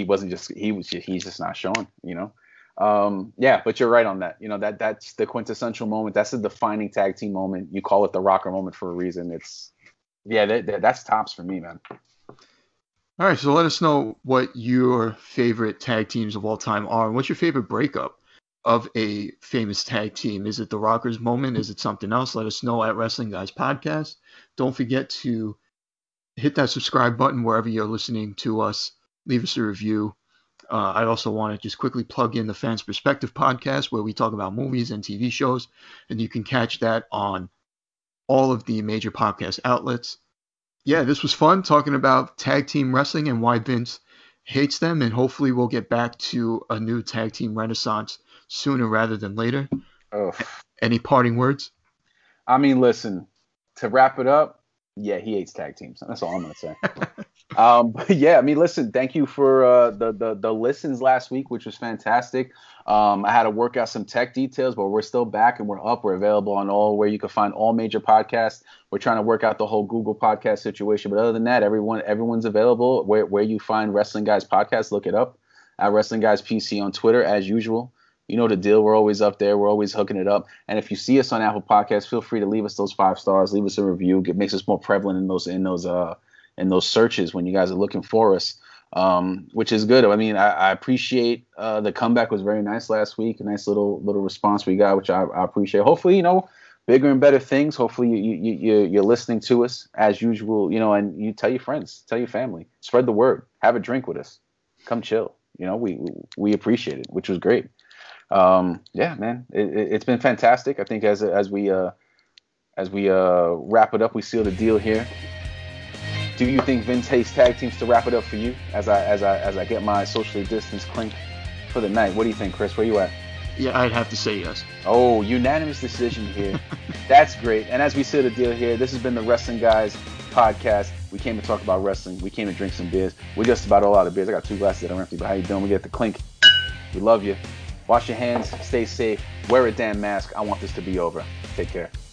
He's just not Shawn, but you're right on that. That's the quintessential moment. That's the defining tag team moment. You call it the Rocker moment for a reason. It's. Yeah, that's tops for me, man. All right, so let us know what your favorite tag teams of all time are, and what's your favorite breakup of a famous tag team? Is it the Rockers moment? Is it something else? Let us know at Wrestling Guys Podcast. Don't forget to hit that subscribe button wherever you're listening to us. Leave us a review. I also want to just quickly plug in the Fans Perspective podcast, where we talk about movies and TV shows, and you can catch that on all of the major podcast outlets. Yeah, this was fun talking about tag team wrestling and why Vince hates them, and hopefully we'll get back to a new tag team renaissance sooner rather than later. Oh. Any parting words? I mean, listen, to wrap it up, yeah, he hates tag teams. That's all I'm going to say. But yeah, I mean, listen, thank you for the listens last week, which was fantastic. I had to work out some tech details, but we're still back and we're up. We're available on all where you can find all major podcasts. We're trying to work out the whole Google podcast situation. But other than that, everyone's available. Where you find Wrestling Guys Podcast, look it up at Wrestling Guys PC on Twitter, as usual. You know the deal. We're always up there. We're always hooking it up. And if you see us on Apple Podcasts, feel free to leave us those 5 stars. Leave us a review. It makes us more prevalent in those searches when you guys are looking for us, which is good. I mean, I appreciate the comeback was very nice last week. A nice little response we got, which I appreciate. Hopefully, bigger and better things. Hopefully you're listening to us as usual, and you tell your friends, tell your family, spread the word, have a drink with us, come chill. We appreciate it, which was great. Yeah, man, it's been fantastic. I think as we wrap it up, we seal the deal here. Do you think Vince hates tag teams? To wrap it up for you, as I get my socially distanced clink for the night, what do you think, Chris? Where you at? Yeah, I'd have to say yes. Oh, unanimous decision here. That's great. And as we seal the deal here, this has been the Wrestling Guys Podcast. We came to talk about wrestling. We came to drink some beers. We're just about all out of beers. I got 2 glasses that are empty, but how you doing? We get the clink. We love you. Wash your hands. Stay safe. Wear a damn mask. I want this to be over. Take care.